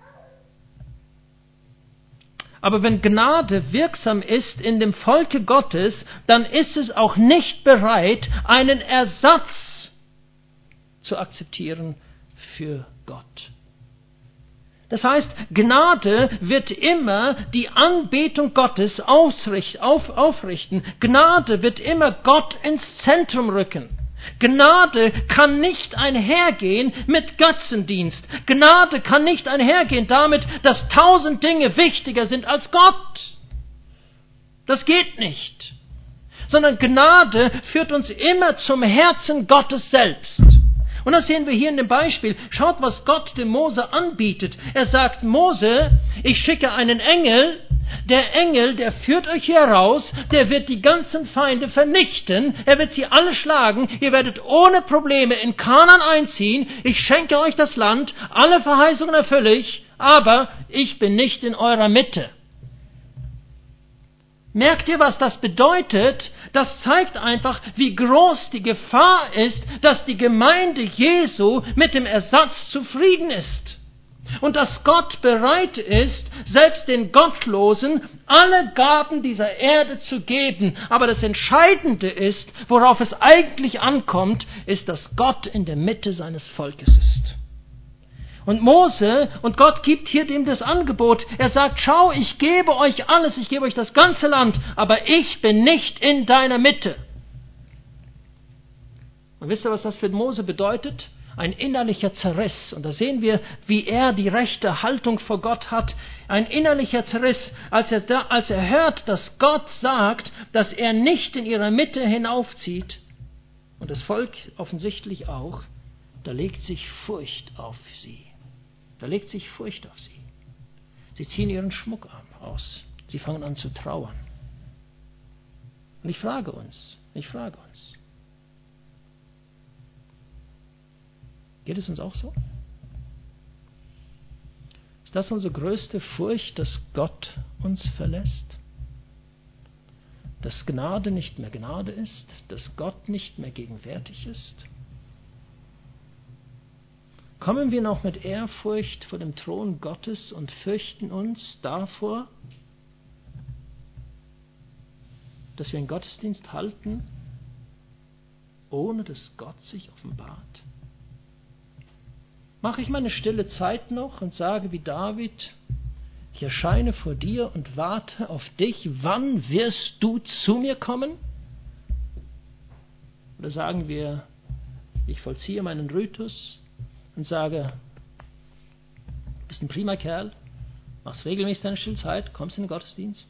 Aber wenn Gnade wirksam ist in dem Volke Gottes, dann ist es auch nicht bereit, einen Ersatz zu akzeptieren für Gott. Das heißt, Gnade wird immer die Anbetung Gottes ausricht, auf, aufrichten. Gnade wird immer Gott ins Zentrum rücken. Gnade kann nicht einhergehen mit Götzendienst. Gnade kann nicht einhergehen damit, dass tausend Dinge wichtiger sind als Gott. Das geht nicht. Sondern Gnade führt uns immer zum Herzen Gottes selbst. Und das sehen wir hier in dem Beispiel. Schaut, was Gott dem Mose anbietet. Er sagt, Mose, ich schicke einen Engel. Der Engel, der führt euch hier raus, der wird die ganzen Feinde vernichten, er wird sie alle schlagen, ihr werdet ohne Probleme in Kanaan einziehen, ich schenke euch das Land, alle Verheißungen erfülle ich, aber ich bin nicht in eurer Mitte. Merkt ihr, was das bedeutet? Das zeigt einfach, wie groß die Gefahr ist, dass die Gemeinde Jesu mit dem Ersatz zufrieden ist. Und dass Gott bereit ist, selbst den Gottlosen alle Gaben dieser Erde zu geben. Aber das Entscheidende ist, worauf es eigentlich ankommt, ist, dass Gott in der Mitte seines Volkes ist. Und Mose, und Gott gibt hier dem das Angebot, er sagt, schau, ich gebe euch alles, ich gebe euch das ganze Land, aber ich bin nicht in deiner Mitte. Und wisst ihr, was das für Mose bedeutet? Ein innerlicher Zerriss. Und da sehen wir, wie er die rechte Haltung vor Gott hat. Ein innerlicher Zerriss, als er, da, als er hört, dass Gott sagt, dass er nicht in ihrer Mitte hinaufzieht. Und das Volk offensichtlich auch. Da legt sich Furcht auf sie. Da legt sich Furcht auf sie. Sie ziehen ihren Schmuck aus. Sie fangen an zu trauern. Und ich frage uns, ich frage uns, geht es uns auch so? Ist das unsere größte Furcht, dass Gott uns verlässt? Dass Gnade nicht mehr Gnade ist? Dass Gott nicht mehr gegenwärtig ist? Kommen wir noch mit Ehrfurcht vor dem Thron Gottes und fürchten uns davor, dass wir einen Gottesdienst halten, ohne dass Gott sich offenbart? Mache ich meine stille Zeit noch und sage wie David, ich erscheine vor dir und warte auf dich, wann wirst du zu mir kommen? Oder sagen wir, ich vollziehe meinen Ritus und sage, du bist ein prima Kerl, machst regelmäßig deine stille Zeit, kommst in den Gottesdienst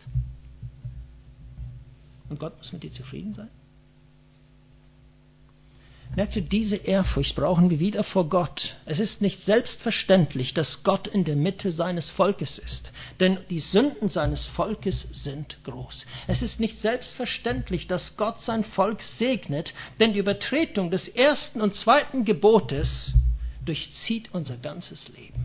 und Gott muss mit dir zufrieden sein? Merkt ihr, diese Ehrfurcht brauchen wir wieder vor Gott. Es ist nicht selbstverständlich, dass Gott in der Mitte seines Volkes ist, denn die Sünden seines Volkes sind groß. Es ist nicht selbstverständlich, dass Gott sein Volk segnet, denn die Übertretung des ersten und zweiten Gebotes durchzieht unser ganzes Leben.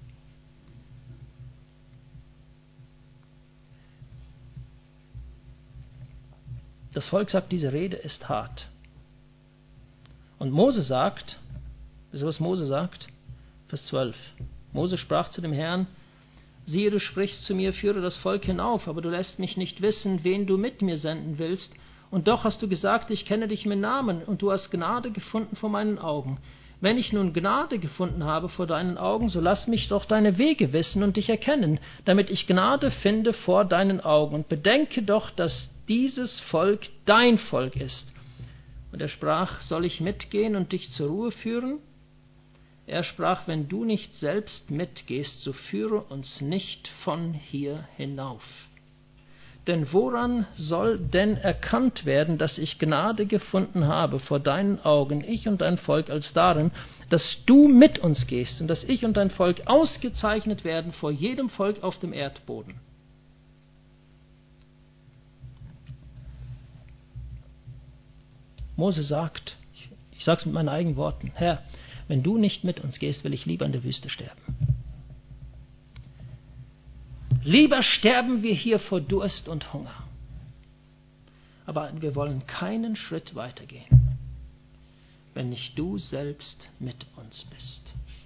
Das Volk sagt, diese Rede ist hart. Und Mose sagt, wisst ihr, was Mose sagt? Vers zwölf. Mose sprach zu dem Herrn, siehe, du sprichst zu mir, führe das Volk hinauf, aber du lässt mich nicht wissen, wen du mit mir senden willst. Und doch hast du gesagt, ich kenne dich mit Namen, und du hast Gnade gefunden vor meinen Augen. Wenn ich nun Gnade gefunden habe vor deinen Augen, so lass mich doch deine Wege wissen und dich erkennen, damit ich Gnade finde vor deinen Augen. Und bedenke doch, dass dieses Volk dein Volk ist. Und er sprach, soll ich mitgehen und dich zur Ruhe führen? Er sprach, wenn du nicht selbst mitgehst, so führe uns nicht von hier hinauf. Denn woran soll denn erkannt werden, dass ich Gnade gefunden habe vor deinen Augen, ich und dein Volk, als darin, dass du mit uns gehst und dass ich und dein Volk ausgezeichnet werden vor jedem Volk auf dem Erdboden? Mose sagt, ich Ich sage es mit meinen eigenen Worten. Herr, wenn du nicht mit uns gehst, will ich lieber in der Wüste sterben. Lieber sterben wir hier vor Durst und Hunger. Aber wir wollen keinen Schritt weitergehen, wenn nicht du selbst mit uns bist.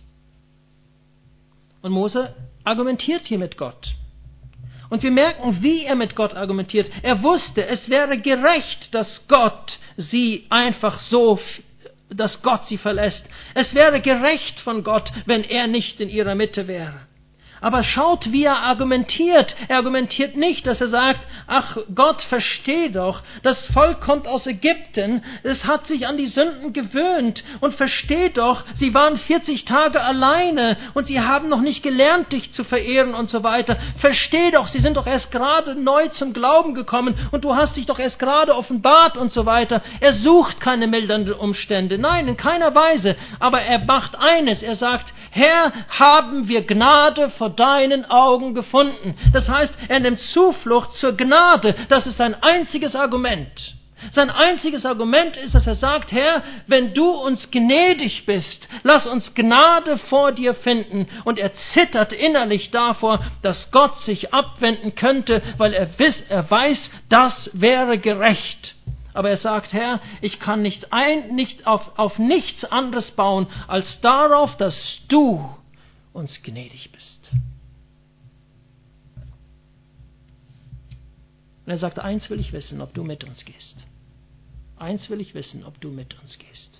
Und Mose argumentiert hier mit Gott. Und wir merken, wie er mit Gott argumentiert. Er wusste, es wäre gerecht, dass Gott sie einfach so, dass Gott sie verlässt. Es wäre gerecht von Gott, wenn er nicht in ihrer Mitte wäre. Aber schaut, wie er argumentiert. Er argumentiert nicht, dass er sagt, ach Gott, versteh doch, das Volk kommt aus Ägypten, es hat sich an die Sünden gewöhnt und versteh doch, sie waren vierzig Tage alleine und sie haben noch nicht gelernt, dich zu verehren und so weiter. Versteh doch, sie sind doch erst gerade neu zum Glauben gekommen und du hast dich doch erst gerade offenbart und so weiter. Er sucht keine mildernden Umstände, nein, in keiner Weise, aber er macht eines, er sagt, Herr, haben wir Gnade vor deinen Augen gefunden. Das heißt, er nimmt Zuflucht zur Gnade. Das ist sein einziges Argument. Sein einziges Argument ist, dass er sagt, Herr, wenn du uns gnädig bist, lass uns Gnade vor dir finden. Und er zittert innerlich davor, dass Gott sich abwenden könnte, weil er, wiss, er weiß, das wäre gerecht. Aber er sagt, Herr, ich kann nicht, ein, nicht auf, auf nichts anderes bauen, als darauf, dass du uns gnädig bist. Und er sagt, eins will ich wissen, ob du mit uns gehst. Eins will ich wissen, ob du mit uns gehst.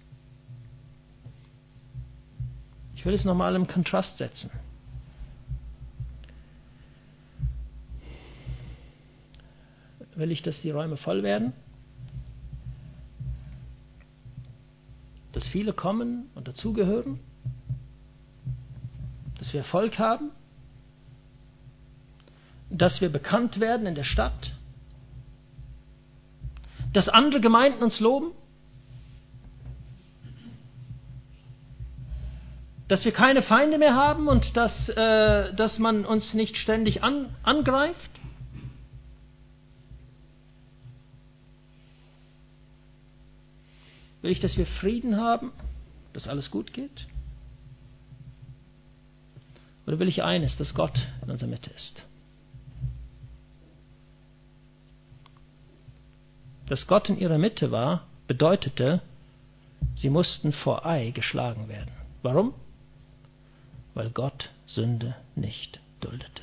Ich will es nochmal im Kontrast setzen. Will ich, dass die Räume voll werden? Dass viele kommen und dazugehören? Dass wir Erfolg haben? Dass wir bekannt werden in der Stadt? Dass andere Gemeinden uns loben? Dass wir keine Feinde mehr haben und dass, äh, dass man uns nicht ständig an, angreift? Will ich, dass wir Frieden haben, dass alles gut geht? Oder will ich eines, dass Gott in unserer Mitte ist? Dass Gott in ihrer Mitte war, bedeutete, sie mussten vor Ei geschlagen werden. Warum? Weil Gott Sünde nicht duldete.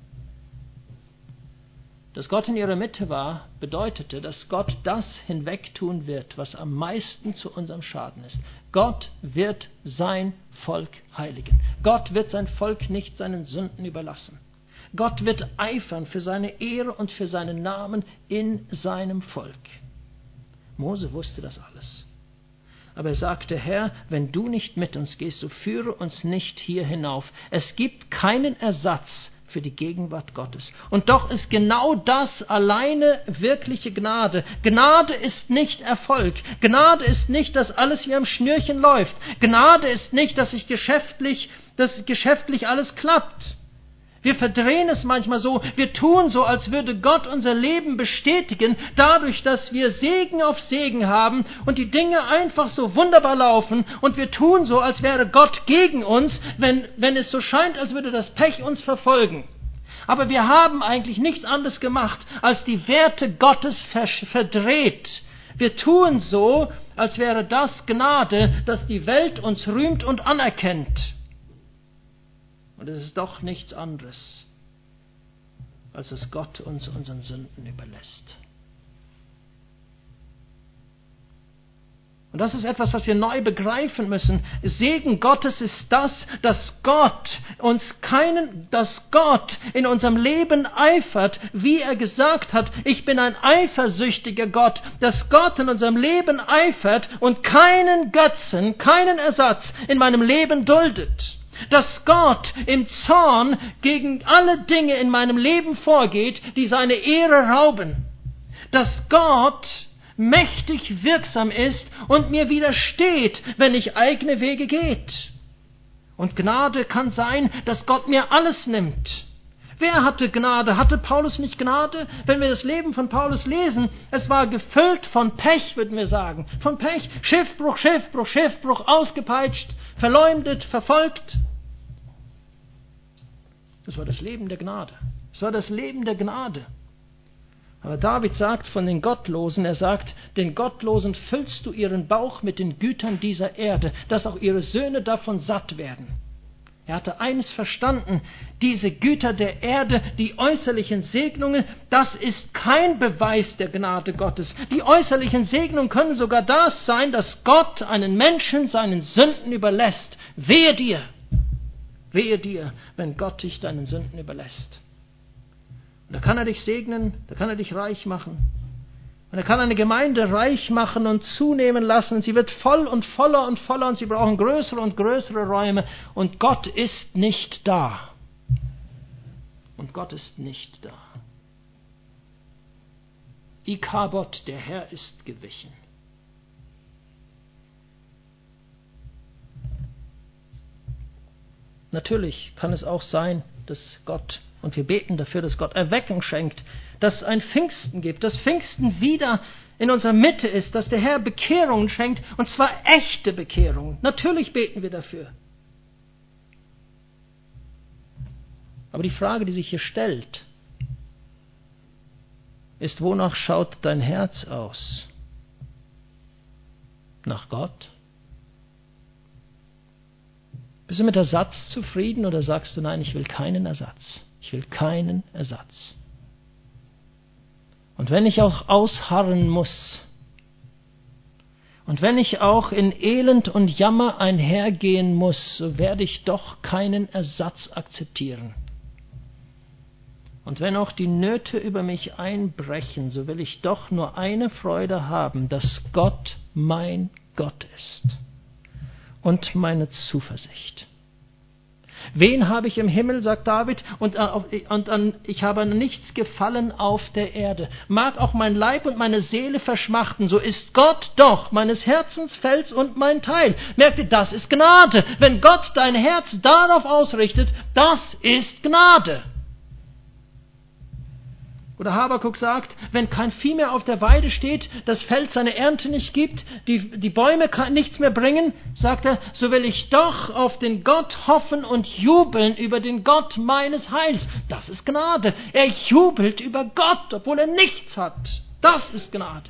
Dass Gott in ihrer Mitte war, bedeutete, dass Gott das hinwegtun wird, was am meisten zu unserem Schaden ist. Gott wird sein Volk heiligen. Gott wird sein Volk nicht seinen Sünden überlassen. Gott wird eifern für seine Ehre und für seinen Namen in seinem Volk. Mose wusste das alles. Aber er sagte, Herr, wenn du nicht mit uns gehst, so führe uns nicht hier hinauf. Es gibt keinen Ersatz für die Gegenwart Gottes. Und doch ist genau das alleine wirkliche Gnade. Gnade ist nicht Erfolg. Gnade ist nicht, dass alles wie am Schnürchen läuft. Gnade ist nicht, dass sich geschäftlich, dass geschäftlich alles klappt. Wir verdrehen es manchmal so, wir tun so, als würde Gott unser Leben bestätigen, dadurch, dass wir Segen auf Segen haben und die Dinge einfach so wunderbar laufen und wir tun so, als wäre Gott gegen uns, wenn, wenn es so scheint, als würde das Pech uns verfolgen. Aber wir haben eigentlich nichts anderes gemacht, als die Werte Gottes verdreht. Wir tun so, als wäre das Gnade, dass die Welt uns rühmt und anerkennt. Und es ist doch nichts anderes, als dass Gott uns unseren Sünden überlässt. Und das ist etwas, was wir neu begreifen müssen. Segen Gottes ist das, dass Gott uns keinen, dass Gott in unserem Leben eifert, wie er gesagt hat, ich bin ein eifersüchtiger Gott, dass Gott in unserem Leben eifert und keinen Götzen, keinen Ersatz in meinem Leben duldet. Dass Gott im Zorn gegen alle Dinge in meinem Leben vorgeht, die seine Ehre rauben. Dass Gott mächtig wirksam ist und mir widersteht, wenn ich eigene Wege geht. Und Gnade kann sein, dass Gott mir alles nimmt. Wer hatte Gnade? Hatte Paulus nicht Gnade? Wenn wir das Leben von Paulus lesen, es war gefüllt von Pech, würden wir sagen. Von Pech, Schiffbruch, Schiffbruch, Schiffbruch, ausgepeitscht, verleumdet, verfolgt. Das war das Leben der Gnade. Das war das Leben der Gnade. Aber David sagt von den Gottlosen, er sagt, den Gottlosen füllst du ihren Bauch mit den Gütern dieser Erde, dass auch ihre Söhne davon satt werden. Er hatte eines verstanden, diese Güter der Erde, die äußerlichen Segnungen, das ist kein Beweis der Gnade Gottes. Die äußerlichen Segnungen können sogar das sein, dass Gott einen Menschen seinen Sünden überlässt. Wehe dir, wehe dir, wenn Gott dich deinen Sünden überlässt. Und da kann er dich segnen, da kann er dich reich machen. Und er kann eine Gemeinde reich machen und zunehmen lassen. Und sie wird voll und voller und voller und sie brauchen größere und größere Räume. Und Gott ist nicht da. Und Gott ist nicht da. Ikabod, der Herr ist gewichen. Natürlich kann es auch sein, dass Gott, und wir beten dafür, dass Gott Erweckung schenkt, dass ein Pfingsten gibt, dass Pfingsten wieder in unserer Mitte ist, dass der Herr Bekehrungen schenkt, und zwar echte Bekehrungen. Natürlich beten wir dafür. Aber die Frage, die sich hier stellt, ist, wonach schaut dein Herz aus? Nach Gott? Bist du mit Ersatz zufrieden oder sagst du, nein, ich will keinen Ersatz. Ich will keinen Ersatz. Und wenn ich auch ausharren muss, und wenn ich auch in Elend und Jammer einhergehen muss, so werde ich doch keinen Ersatz akzeptieren. Und wenn auch die Nöte über mich einbrechen, so will ich doch nur eine Freude haben, dass Gott mein Gott ist und meine Zuversicht. Wen habe ich im Himmel, sagt David, und, und an, ich habe an nichts gefallen auf der Erde. Mag auch mein Leib und meine Seele verschmachten, so ist Gott doch meines Herzens Fels und mein Teil. Merkt ihr, das ist Gnade. Wenn Gott dein Herz darauf ausrichtet, das ist Gnade. Oder Habakuk sagt, wenn kein Vieh mehr auf der Weide steht, das Feld seine Ernte nicht gibt, die, die Bäume nichts mehr bringen, sagt er, so will ich doch auf den Gott hoffen und jubeln über den Gott meines Heils. Das ist Gnade. Er jubelt über Gott, obwohl er nichts hat. Das ist Gnade.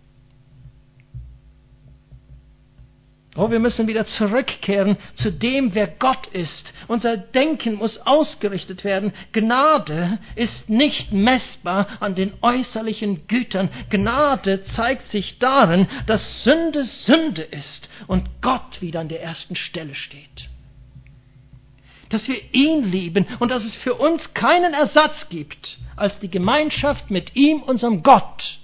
Oh, wir müssen wieder zurückkehren zu dem, wer Gott ist. Unser Denken muss ausgerichtet werden. Gnade ist nicht messbar an den äußerlichen Gütern. Gnade zeigt sich darin, dass Sünde Sünde ist und Gott wieder an der ersten Stelle steht. Dass wir ihn lieben und dass es für uns keinen Ersatz gibt als die Gemeinschaft mit ihm, unserem Gott.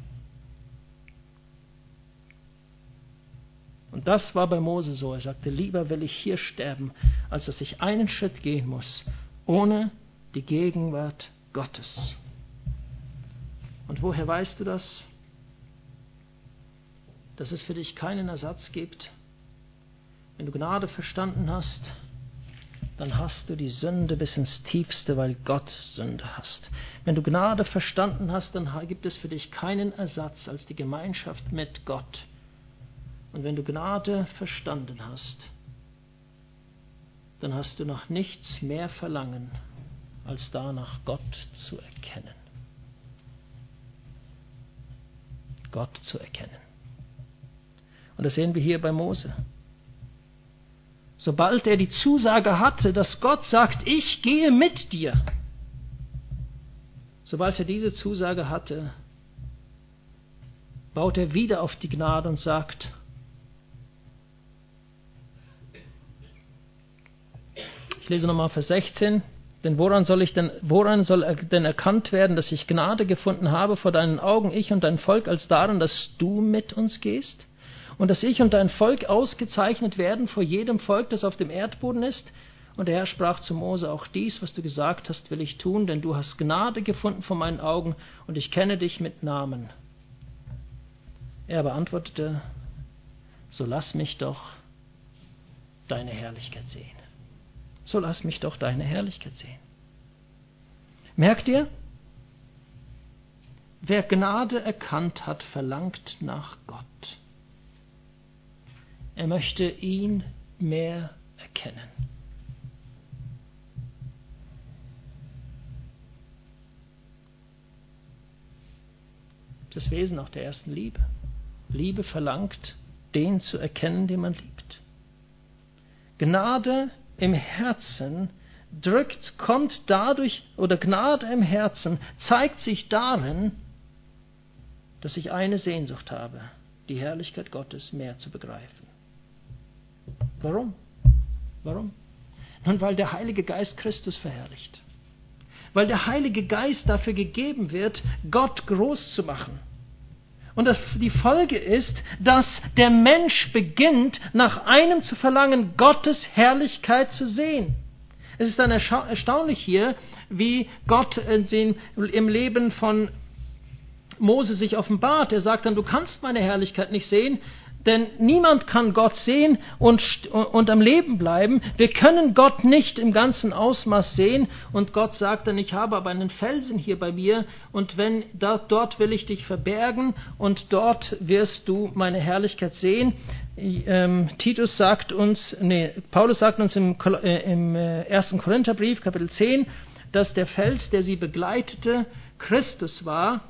Und das war bei Mose so. Er sagte, lieber will ich hier sterben, als dass ich einen Schritt gehen muss, ohne die Gegenwart Gottes. Und woher weißt du das? Dass es für dich keinen Ersatz gibt? Wenn du Gnade verstanden hast, dann hast du die Sünde bis ins Tiefste, weil Gott Sünde hasst. Wenn du Gnade verstanden hast, dann gibt es für dich keinen Ersatz als die Gemeinschaft mit Gott. Und wenn du Gnade verstanden hast, dann hast du nach nichts mehr Verlangen, als danach Gott zu erkennen. Gott zu erkennen. Und das sehen wir hier bei Mose. Sobald er die Zusage hatte, dass Gott sagt, ich gehe mit dir, sobald er diese Zusage hatte, baut er wieder auf die Gnade und sagt, ich lese nochmal Vers sechzehn, denn woran soll ich denn, woran soll denn erkannt werden, dass ich Gnade gefunden habe vor deinen Augen, ich und dein Volk, als daran, dass du mit uns gehst? Und dass ich und dein Volk ausgezeichnet werden vor jedem Volk, das auf dem Erdboden ist? Und der Herr sprach zu Mose, auch dies, was du gesagt hast, will ich tun, denn du hast Gnade gefunden vor meinen Augen und ich kenne dich mit Namen. Er aber antwortete, so lass mich doch deine Herrlichkeit sehen. So lass mich doch deine Herrlichkeit sehen. Merkt ihr? Wer Gnade erkannt hat, verlangt nach Gott. Er möchte ihn mehr erkennen. Das Wesen auch der ersten Liebe. Liebe verlangt, den zu erkennen, den man liebt. Gnade im Herzen drückt, kommt dadurch, oder Gnade im Herzen zeigt sich darin, dass ich eine Sehnsucht habe, die Herrlichkeit Gottes mehr zu begreifen. Warum? Warum? Nun, weil der Heilige Geist Christus verherrlicht. Weil der Heilige Geist dafür gegeben wird, Gott groß zu machen. Und das, die Folge ist, dass der Mensch beginnt, nach einem zu verlangen, Gottes Herrlichkeit zu sehen. Es ist dann ersta- erstaunlich hier, wie Gott in den, im Leben von Mose sich offenbart. Er sagt dann, du kannst meine Herrlichkeit nicht sehen, denn niemand kann Gott sehen und, und am Leben bleiben. Wir können Gott nicht im ganzen Ausmaß sehen. Und Gott sagt dann, ich habe aber einen Felsen hier bei mir und wenn da, dort will ich dich verbergen und dort wirst du meine Herrlichkeit sehen. Ähm, Titus sagt uns, nee, Paulus sagt uns im, äh, im äh, ersten Korintherbrief, Kapitel zehn, dass der Fels, der sie begleitete, Christus war.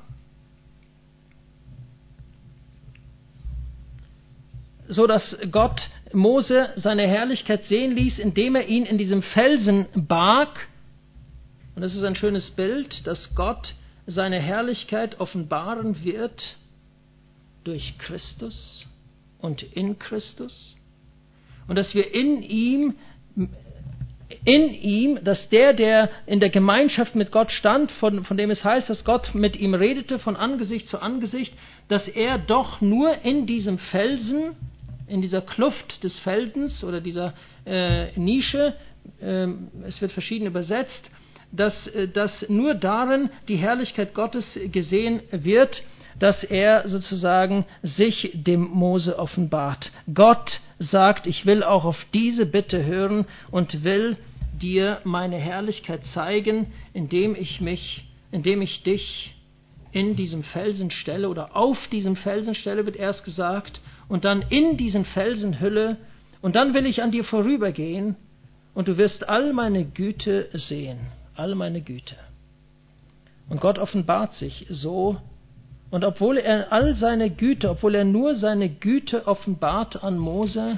So dass Gott Mose seine Herrlichkeit sehen ließ, indem er ihn in diesem Felsen barg. Und das ist ein schönes Bild, dass Gott seine Herrlichkeit offenbaren wird durch Christus und in Christus. Und dass wir in ihm, in ihm, dass der, der in der Gemeinschaft mit Gott stand, von, von dem es heißt, dass Gott mit ihm redete von Angesicht zu Angesicht, dass er doch nur in diesem Felsen, in dieser Kluft des Felsens oder dieser äh, Nische, äh, es wird verschieden übersetzt, dass, äh, dass nur darin die Herrlichkeit Gottes gesehen wird, dass er sozusagen sich dem Mose offenbart. Gott sagt, ich will auch auf diese Bitte hören und will dir meine Herrlichkeit zeigen, indem ich mich, indem ich dich in diesem Felsen stelle oder auf diesem Felsen stelle, wird erst gesagt, und dann in diesen Felsen hülle, und dann will ich an dir vorübergehen, und du wirst all meine Güte sehen, all meine Güte. Und Gott offenbart sich so, und obwohl er all seine Güte, obwohl er nur seine Güte offenbart an Mose,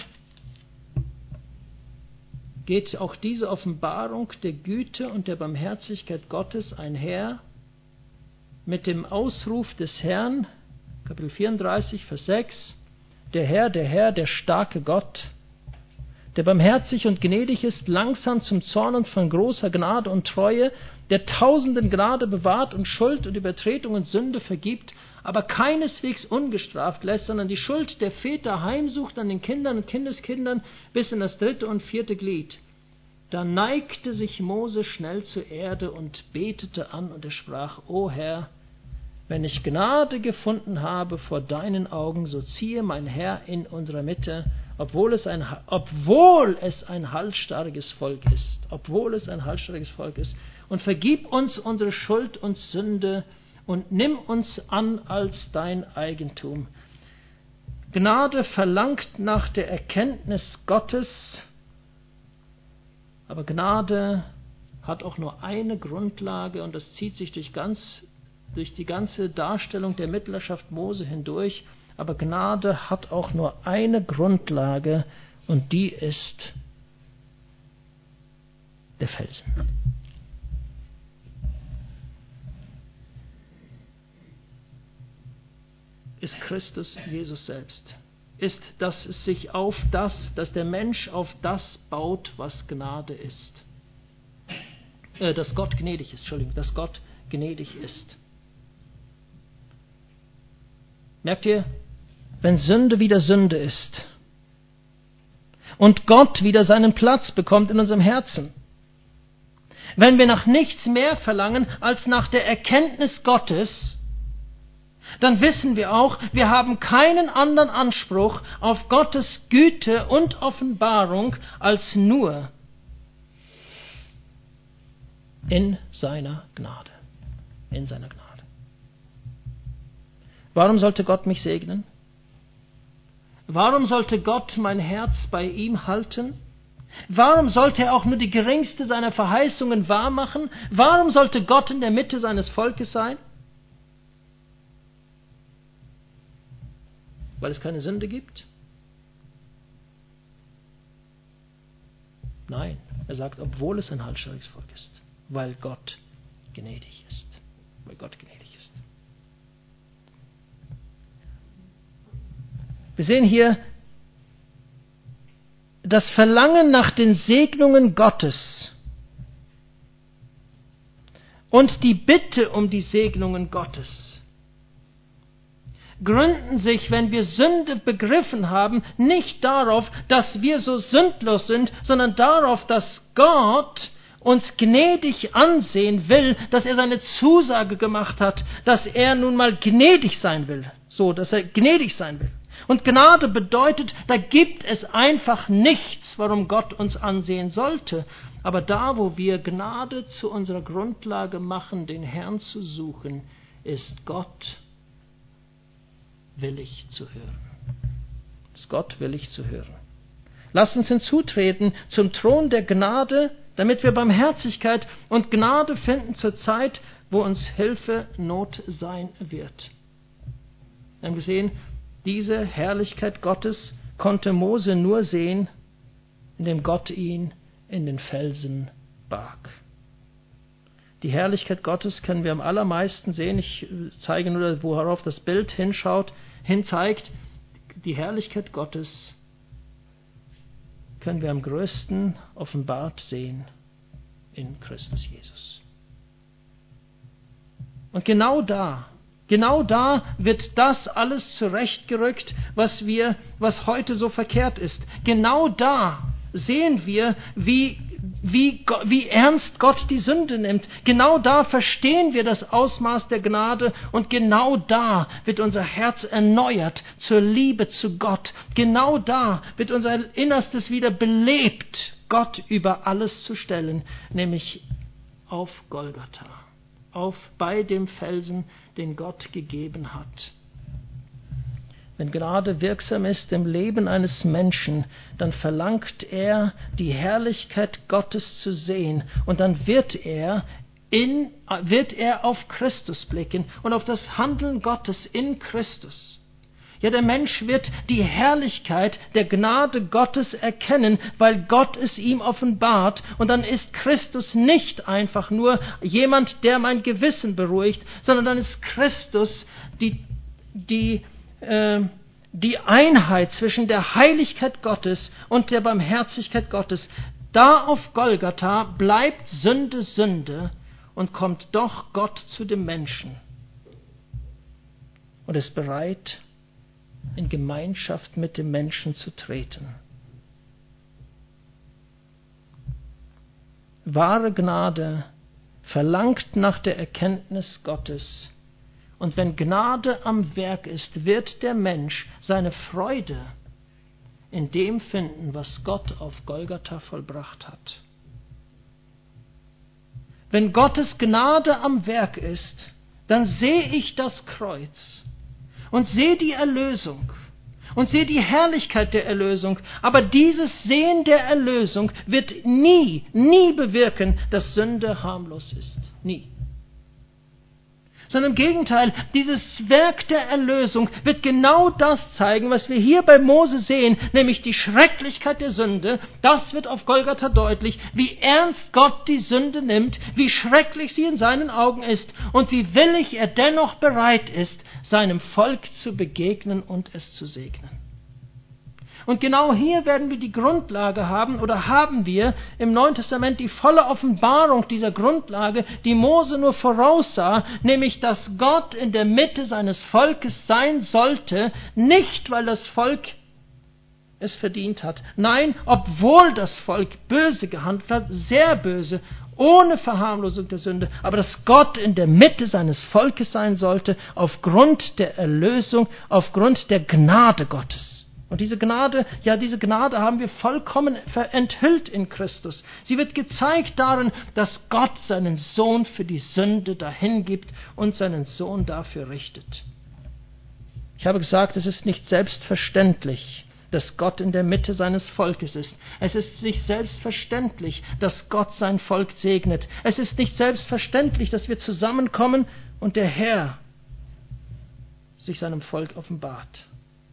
geht auch diese Offenbarung der Güte und der Barmherzigkeit Gottes einher mit dem Ausruf des Herrn, Kapitel vierunddreißig, Vers sechs, der Herr, der Herr, der starke Gott, der barmherzig und gnädig ist, langsam zum Zorn und von großer Gnade und Treue, der tausenden Gnade bewahrt und Schuld und Übertretung und Sünde vergibt, aber keineswegs ungestraft lässt, sondern die Schuld der Väter heimsucht an den Kindern und Kindeskindern bis in das dritte und vierte Glied. Da neigte sich Mose schnell zur Erde und betete an, und er sprach, O Herr, wenn ich Gnade gefunden habe vor deinen Augen, so ziehe mein Herr in unserer Mitte, obwohl es ein, obwohl es ein halsstarriges Volk ist, obwohl es ein halsstarriges Volk ist, und vergib uns unsere Schuld und Sünde und nimm uns an als dein Eigentum. Gnade verlangt nach der Erkenntnis Gottes, aber Gnade hat auch nur eine Grundlage, und das zieht sich durch, ganz, durch die ganze Darstellung der Mittlerschaft Mose hindurch. Aber Gnade hat auch nur eine Grundlage, und die ist der Felsen. Ist Christus Jesus selbst. Ist, dass es sich auf das, dass der Mensch auf das baut, was Gnade ist. Äh, dass Gott gnädig ist, Entschuldigung, dass Gott gnädig ist. Merkt ihr, wenn Sünde wieder Sünde ist und Gott wieder seinen Platz bekommt in unserem Herzen, wenn wir nach nichts mehr verlangen als nach der Erkenntnis Gottes, dann wissen wir auch, wir haben keinen anderen Anspruch auf Gottes Güte und Offenbarung als nur In seiner Gnade. In seiner Gnade. Warum sollte Gott mich segnen? Warum sollte Gott mein Herz bei ihm halten? Warum sollte er auch nur die geringste seiner Verheißungen wahrmachen? Warum sollte Gott in der Mitte seines Volkes sein? Weil es keine Sünde gibt? Nein, er sagt, obwohl es ein halsstarriges Volk ist, weil Gott gnädig ist. Weil Gott gnädig ist. Wir sehen hier das Verlangen nach den Segnungen Gottes und die Bitte um die Segnungen Gottes gründen sich, wenn wir Sünde begriffen haben, nicht darauf, dass wir so sündlos sind, sondern darauf, dass Gott uns gnädig ansehen will, dass er seine Zusage gemacht hat, dass er nun mal gnädig sein will. So, dass er gnädig sein will. Und Gnade bedeutet, da gibt es einfach nichts, warum Gott uns ansehen sollte. Aber da, wo wir Gnade zu unserer Grundlage machen, den Herrn zu suchen, ist Gott willig zu hören. Ist Gott willig zu hören. Lasst uns hinzutreten zum Thron der Gnade, damit wir Barmherzigkeit und Gnade finden zur Zeit, wo uns Hilfe Not sein wird. Wir haben gesehen, diese Herrlichkeit Gottes konnte Mose nur sehen, indem Gott ihn in den Felsen barg. Die Herrlichkeit Gottes können wir am allermeisten sehen. Ich zeige nur, worauf das Bild hinschaut, hinzeigt. Die Herrlichkeit Gottes können wir am größten offenbart sehen in Christus Jesus. Und genau da, genau da wird das alles zurechtgerückt, was wir, was heute so verkehrt ist. Genau da sehen wir, wie Wie, wie ernst Gott die Sünde nimmt. Genau da verstehen wir das Ausmaß der Gnade und genau da wird unser Herz erneuert zur Liebe zu Gott. Genau da wird unser Innerstes wieder belebt, Gott über alles zu stellen, nämlich auf Golgatha, auf bei dem Felsen, den Gott gegeben hat. Wenn Gnade wirksam ist im Leben eines Menschen, dann verlangt er, die Herrlichkeit Gottes zu sehen. Und dann wird er, in, wird er auf Christus blicken und auf das Handeln Gottes in Christus. Ja, der Mensch wird die Herrlichkeit der Gnade Gottes erkennen, weil Gott es ihm offenbart. Und dann ist Christus nicht einfach nur jemand, der mein Gewissen beruhigt, sondern dann ist Christus die, die die Einheit zwischen der Heiligkeit Gottes und der Barmherzigkeit Gottes. Da auf Golgatha bleibt Sünde Sünde und kommt doch Gott zu dem Menschen und ist bereit, in Gemeinschaft mit dem Menschen zu treten. Wahre Gnade verlangt nach der Erkenntnis Gottes. Und wenn Gnade am Werk ist, wird der Mensch seine Freude in dem finden, was Gott auf Golgatha vollbracht hat. Wenn Gottes Gnade am Werk ist, dann sehe ich das Kreuz und sehe die Erlösung und sehe die Herrlichkeit der Erlösung. Aber dieses Sehen der Erlösung wird nie, nie bewirken, dass Sünde harmlos ist. Nie. Sondern im Gegenteil, dieses Werk der Erlösung wird genau das zeigen, was wir hier bei Mose sehen, nämlich die Schrecklichkeit der Sünde. Das wird auf Golgatha deutlich, wie ernst Gott die Sünde nimmt, wie schrecklich sie in seinen Augen ist und wie willig er dennoch bereit ist, seinem Volk zu begegnen und es zu segnen. Und genau hier werden wir die Grundlage haben, oder haben wir im Neuen Testament die volle Offenbarung dieser Grundlage, die Mose nur voraussah, nämlich, dass Gott in der Mitte seines Volkes sein sollte, nicht weil das Volk es verdient hat. Nein, obwohl das Volk böse gehandelt hat, sehr böse, ohne Verharmlosung der Sünde, aber dass Gott in der Mitte seines Volkes sein sollte, aufgrund der Erlösung, aufgrund der Gnade Gottes. Und diese Gnade, ja, diese Gnade haben wir vollkommen enthüllt in Christus. Sie wird gezeigt darin, dass Gott seinen Sohn für die Sünde dahingibt und seinen Sohn dafür richtet. Ich habe gesagt, es ist nicht selbstverständlich, dass Gott in der Mitte seines Volkes ist. Es ist nicht selbstverständlich, dass Gott sein Volk segnet. Es ist nicht selbstverständlich, dass wir zusammenkommen und der Herr sich seinem Volk offenbart.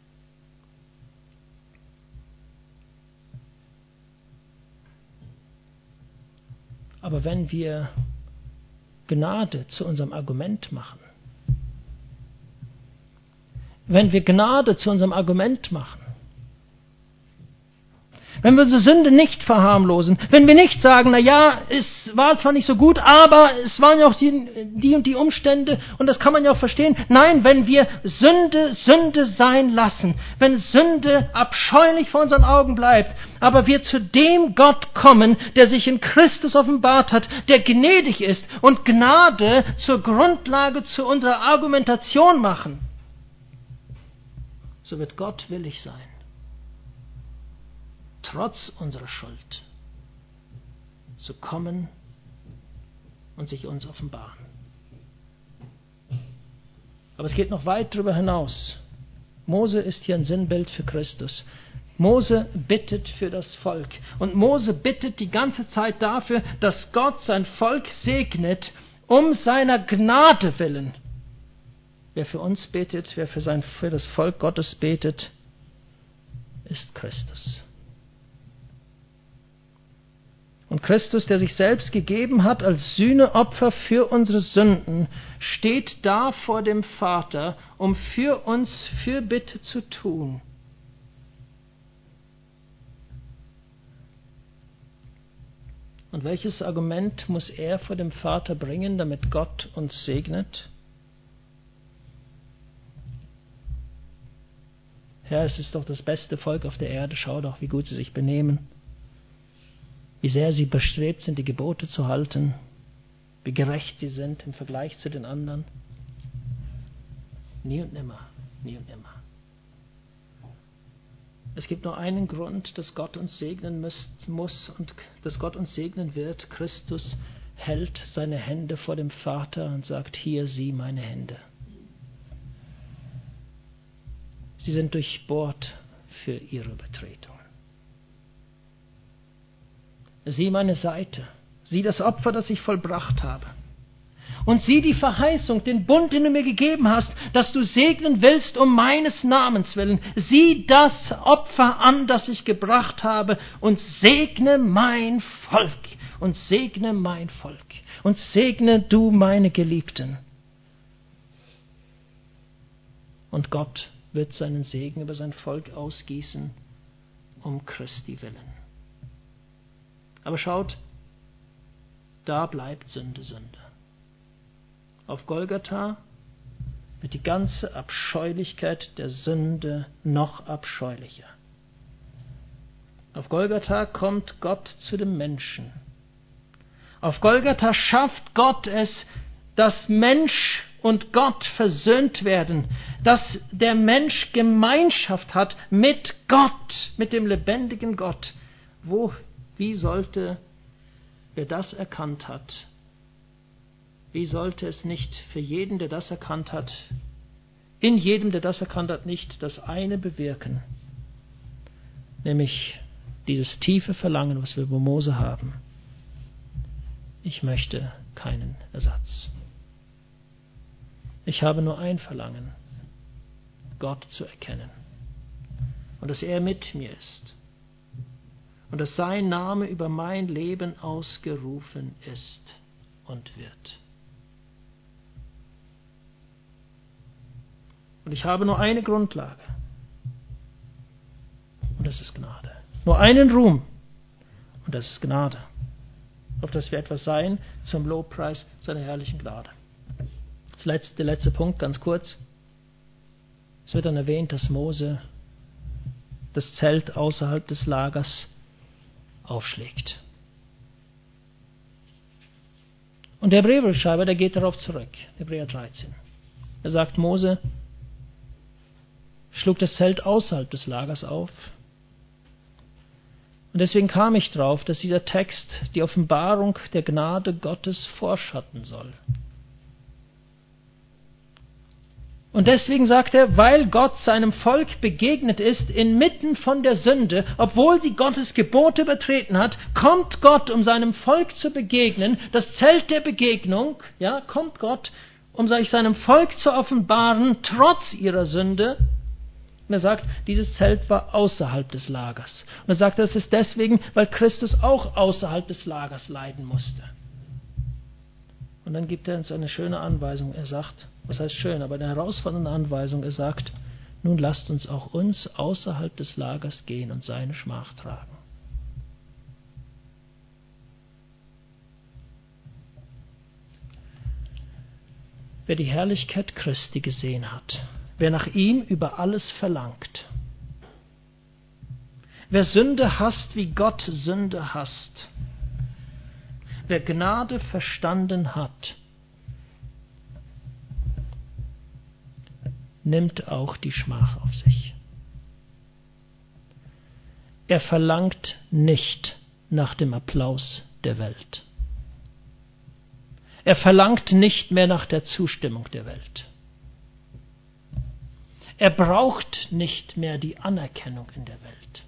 Aber wenn wir Gnade zu unserem Argument machen, wenn wir Gnade zu unserem Argument machen, wenn wir unsere Sünde nicht verharmlosen, wenn wir nicht sagen, na ja, es war zwar nicht so gut, aber es waren ja auch die, die und die Umstände und das kann man ja auch verstehen. Nein, wenn wir Sünde Sünde sein lassen, wenn Sünde abscheulich vor unseren Augen bleibt, aber wir zu dem Gott kommen, der sich in Christus offenbart hat, der gnädig ist und Gnade zur Grundlage zu unserer Argumentation machen, so wird Gott willig sein, trotz unserer Schuld zu kommen und sich uns offenbaren. Aber es geht noch weit darüber hinaus. Mose ist hier ein Sinnbild für Christus. Mose bittet für das Volk. Und Mose bittet die ganze Zeit dafür, dass Gott sein Volk segnet, um seiner Gnade willen. Wer für uns betet, wer für, sein, für das Volk Gottes betet, ist Christus. Und Christus, der sich selbst gegeben hat als Sühneopfer für unsere Sünden, steht da vor dem Vater, um für uns Fürbitte zu tun. Und welches Argument muss er vor dem Vater bringen, damit Gott uns segnet? Herr, es ist doch das beste Volk auf der Erde, schau doch, wie gut sie sich benehmen. Wie sehr sie bestrebt sind, die Gebote zu halten, wie gerecht sie sind im Vergleich zu den anderen. Nie und nimmer, nie und nimmer. Es gibt nur einen Grund, dass Gott uns segnen muss und dass Gott uns segnen wird. Christus hält seine Hände vor dem Vater und sagt, hier, sieh meine Hände. Sie sind durchbohrt für ihre Übertretungen. Sieh meine Seite, sieh das Opfer, das ich vollbracht habe. Und sieh die Verheißung, den Bund, den du mir gegeben hast, dass du segnen willst um meines Namens willen. Sieh das Opfer an, das ich gebracht habe, und segne mein Volk, und segne mein Volk, und segne du meine Geliebten. Und Gott wird seinen Segen über sein Volk ausgießen, um Christi willen. Aber schaut, da bleibt Sünde Sünde. Auf Golgatha wird die ganze Abscheulichkeit der Sünde noch abscheulicher. Auf Golgatha kommt Gott zu dem Menschen. Auf Golgatha schafft Gott es, dass Mensch und Gott versöhnt werden, dass der Mensch Gemeinschaft hat mit Gott, mit dem lebendigen Gott. Wo Wie sollte, wer das erkannt hat, wie sollte es nicht für jeden, der das erkannt hat, in jedem, der das erkannt hat, nicht das eine bewirken, nämlich dieses tiefe Verlangen, was wir über Mose haben. Ich möchte keinen Ersatz. Ich habe nur ein Verlangen, Gott zu erkennen und dass er mit mir ist. Und dass sein Name über mein Leben ausgerufen ist und wird. Und ich habe nur eine Grundlage. Und das ist Gnade. Nur einen Ruhm. Und das ist Gnade. Auf dass wir etwas sein zum Lobpreis seiner herrlichen Gnade. Das letzte, der letzte Punkt, ganz kurz. Es wird dann erwähnt, dass Mose das Zelt außerhalb des Lagers aufschlägt. Und der Hebräerschreiber, der geht darauf zurück, Hebräer dreizehn. Er sagt, Mose schlug das Zelt außerhalb des Lagers auf. Und deswegen kam ich drauf, dass dieser Text die Offenbarung der Gnade Gottes vorschatten soll. Und deswegen sagt er, weil Gott seinem Volk begegnet ist inmitten von der Sünde, obwohl sie Gottes Gebote übertreten hat, kommt Gott, um seinem Volk zu begegnen, das Zelt der Begegnung, ja, kommt Gott, um sich seinem Volk zu offenbaren, trotz ihrer Sünde. Und er sagt, dieses Zelt war außerhalb des Lagers. Und er sagt, das ist deswegen, weil Christus auch außerhalb des Lagers leiden musste. Und dann gibt er uns eine schöne Anweisung. Er sagt, was heißt schön, aber eine herausfordernde Anweisung. Er sagt, nun lasst uns auch uns außerhalb des Lagers gehen und seine Schmach tragen. Wer die Herrlichkeit Christi gesehen hat, wer nach ihm über alles verlangt, wer Sünde hasst, wie Gott Sünde hasst, wer Gnade verstanden hat, nimmt auch die Schmach auf sich. Er verlangt nicht nach dem Applaus der Welt. Er verlangt nicht mehr nach der Zustimmung der Welt. Er braucht nicht mehr die Anerkennung in der Welt.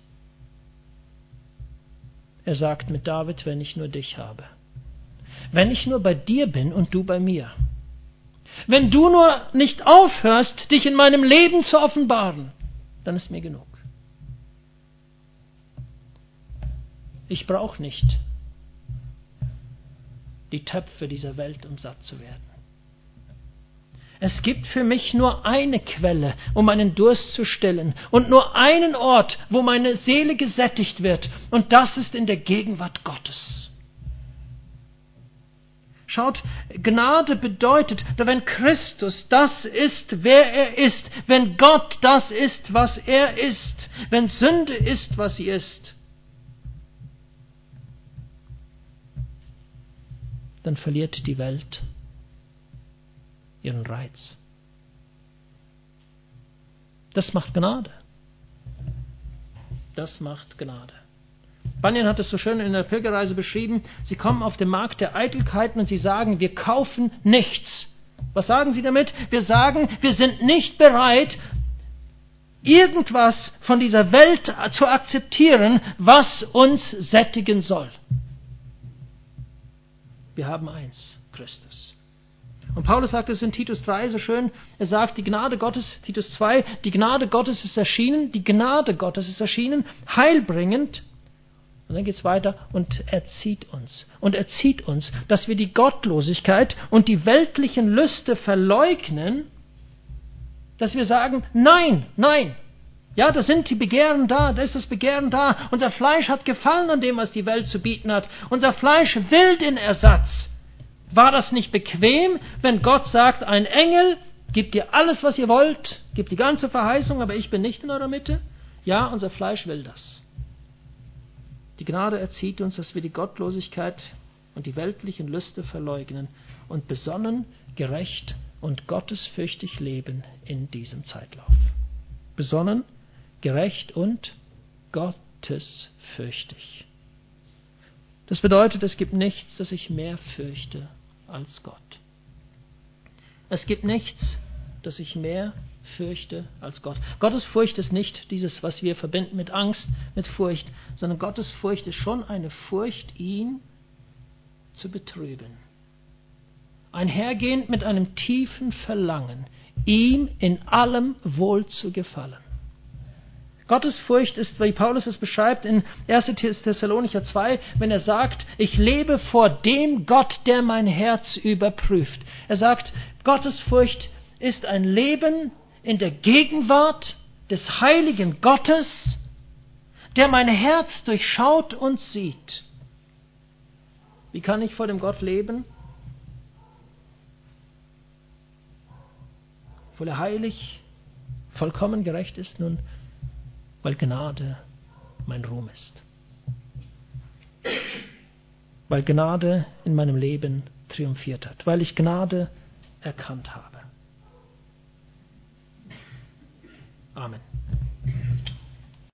Er sagt mit David, wenn ich nur dich habe. Wenn ich nur bei dir bin und du bei mir. Wenn du nur nicht aufhörst, dich in meinem Leben zu offenbaren, dann ist mir genug. Ich brauche nicht die Töpfe dieser Welt, um satt zu werden. Es gibt für mich nur eine Quelle, um meinen Durst zu stillen, und nur einen Ort, wo meine Seele gesättigt wird, und das ist in der Gegenwart Gottes. Schaut, Gnade bedeutet, wenn Christus das ist, wer er ist, wenn Gott das ist, was er ist, wenn Sünde ist, was sie ist, dann verliert die Welt ihren Reiz. Das macht Gnade. Das macht Gnade. Bunyan hat es so schön in der Pilgerreise beschrieben. Sie kommen auf den Markt der Eitelkeiten und sie sagen, wir kaufen nichts. Was sagen sie damit? Wir sagen, wir sind nicht bereit, irgendwas von dieser Welt zu akzeptieren, was uns sättigen soll. Wir haben eins, Christus. Und Paulus sagt es in Titus drei so schön, er sagt, die Gnade Gottes, Titus zwei, die Gnade Gottes ist erschienen, die Gnade Gottes ist erschienen, heilbringend. Und dann geht es weiter, und erzieht uns. Und erzieht uns, dass wir die Gottlosigkeit und die weltlichen Lüste verleugnen, dass wir sagen, nein, nein. Ja, da sind die Begehren da, da ist das Begehren da. Unser Fleisch hat Gefallen an dem, was die Welt zu bieten hat. Unser Fleisch will den Ersatz. War das nicht bequem, wenn Gott sagt, ein Engel gibt dir alles, was ihr wollt, gibt die ganze Verheißung, aber ich bin nicht in eurer Mitte? Ja, unser Fleisch will das. Die Gnade erzieht uns, dass wir die Gottlosigkeit und die weltlichen Lüste verleugnen und besonnen, gerecht und gottesfürchtig leben in diesem Zeitlauf. Besonnen, gerecht und gottesfürchtig. Das bedeutet, es gibt nichts, das ich mehr fürchte als Gott. Es gibt nichts, das ich mehr fürchte als Gott. Gottes Furcht ist nicht dieses, was wir verbinden mit Angst, mit Furcht, sondern Gottes Furcht ist schon eine Furcht, ihn zu betrüben. Einhergehend mit einem tiefen Verlangen, ihm in allem wohl zu gefallen. Gottes Furcht ist, wie Paulus es beschreibt in erster Thessalonicher zwei, wenn er sagt, ich lebe vor dem Gott, der mein Herz überprüft. Er sagt, Gottes Furcht ist ein Leben in der Gegenwart des heiligen Gottes, der mein Herz durchschaut und sieht. Wie kann ich vor dem Gott leben? Obwohl er heilig, vollkommen gerecht ist, nun, weil Gnade mein Ruhm ist. Weil Gnade in meinem Leben triumphiert hat. Weil ich Gnade erkannt habe. Amen.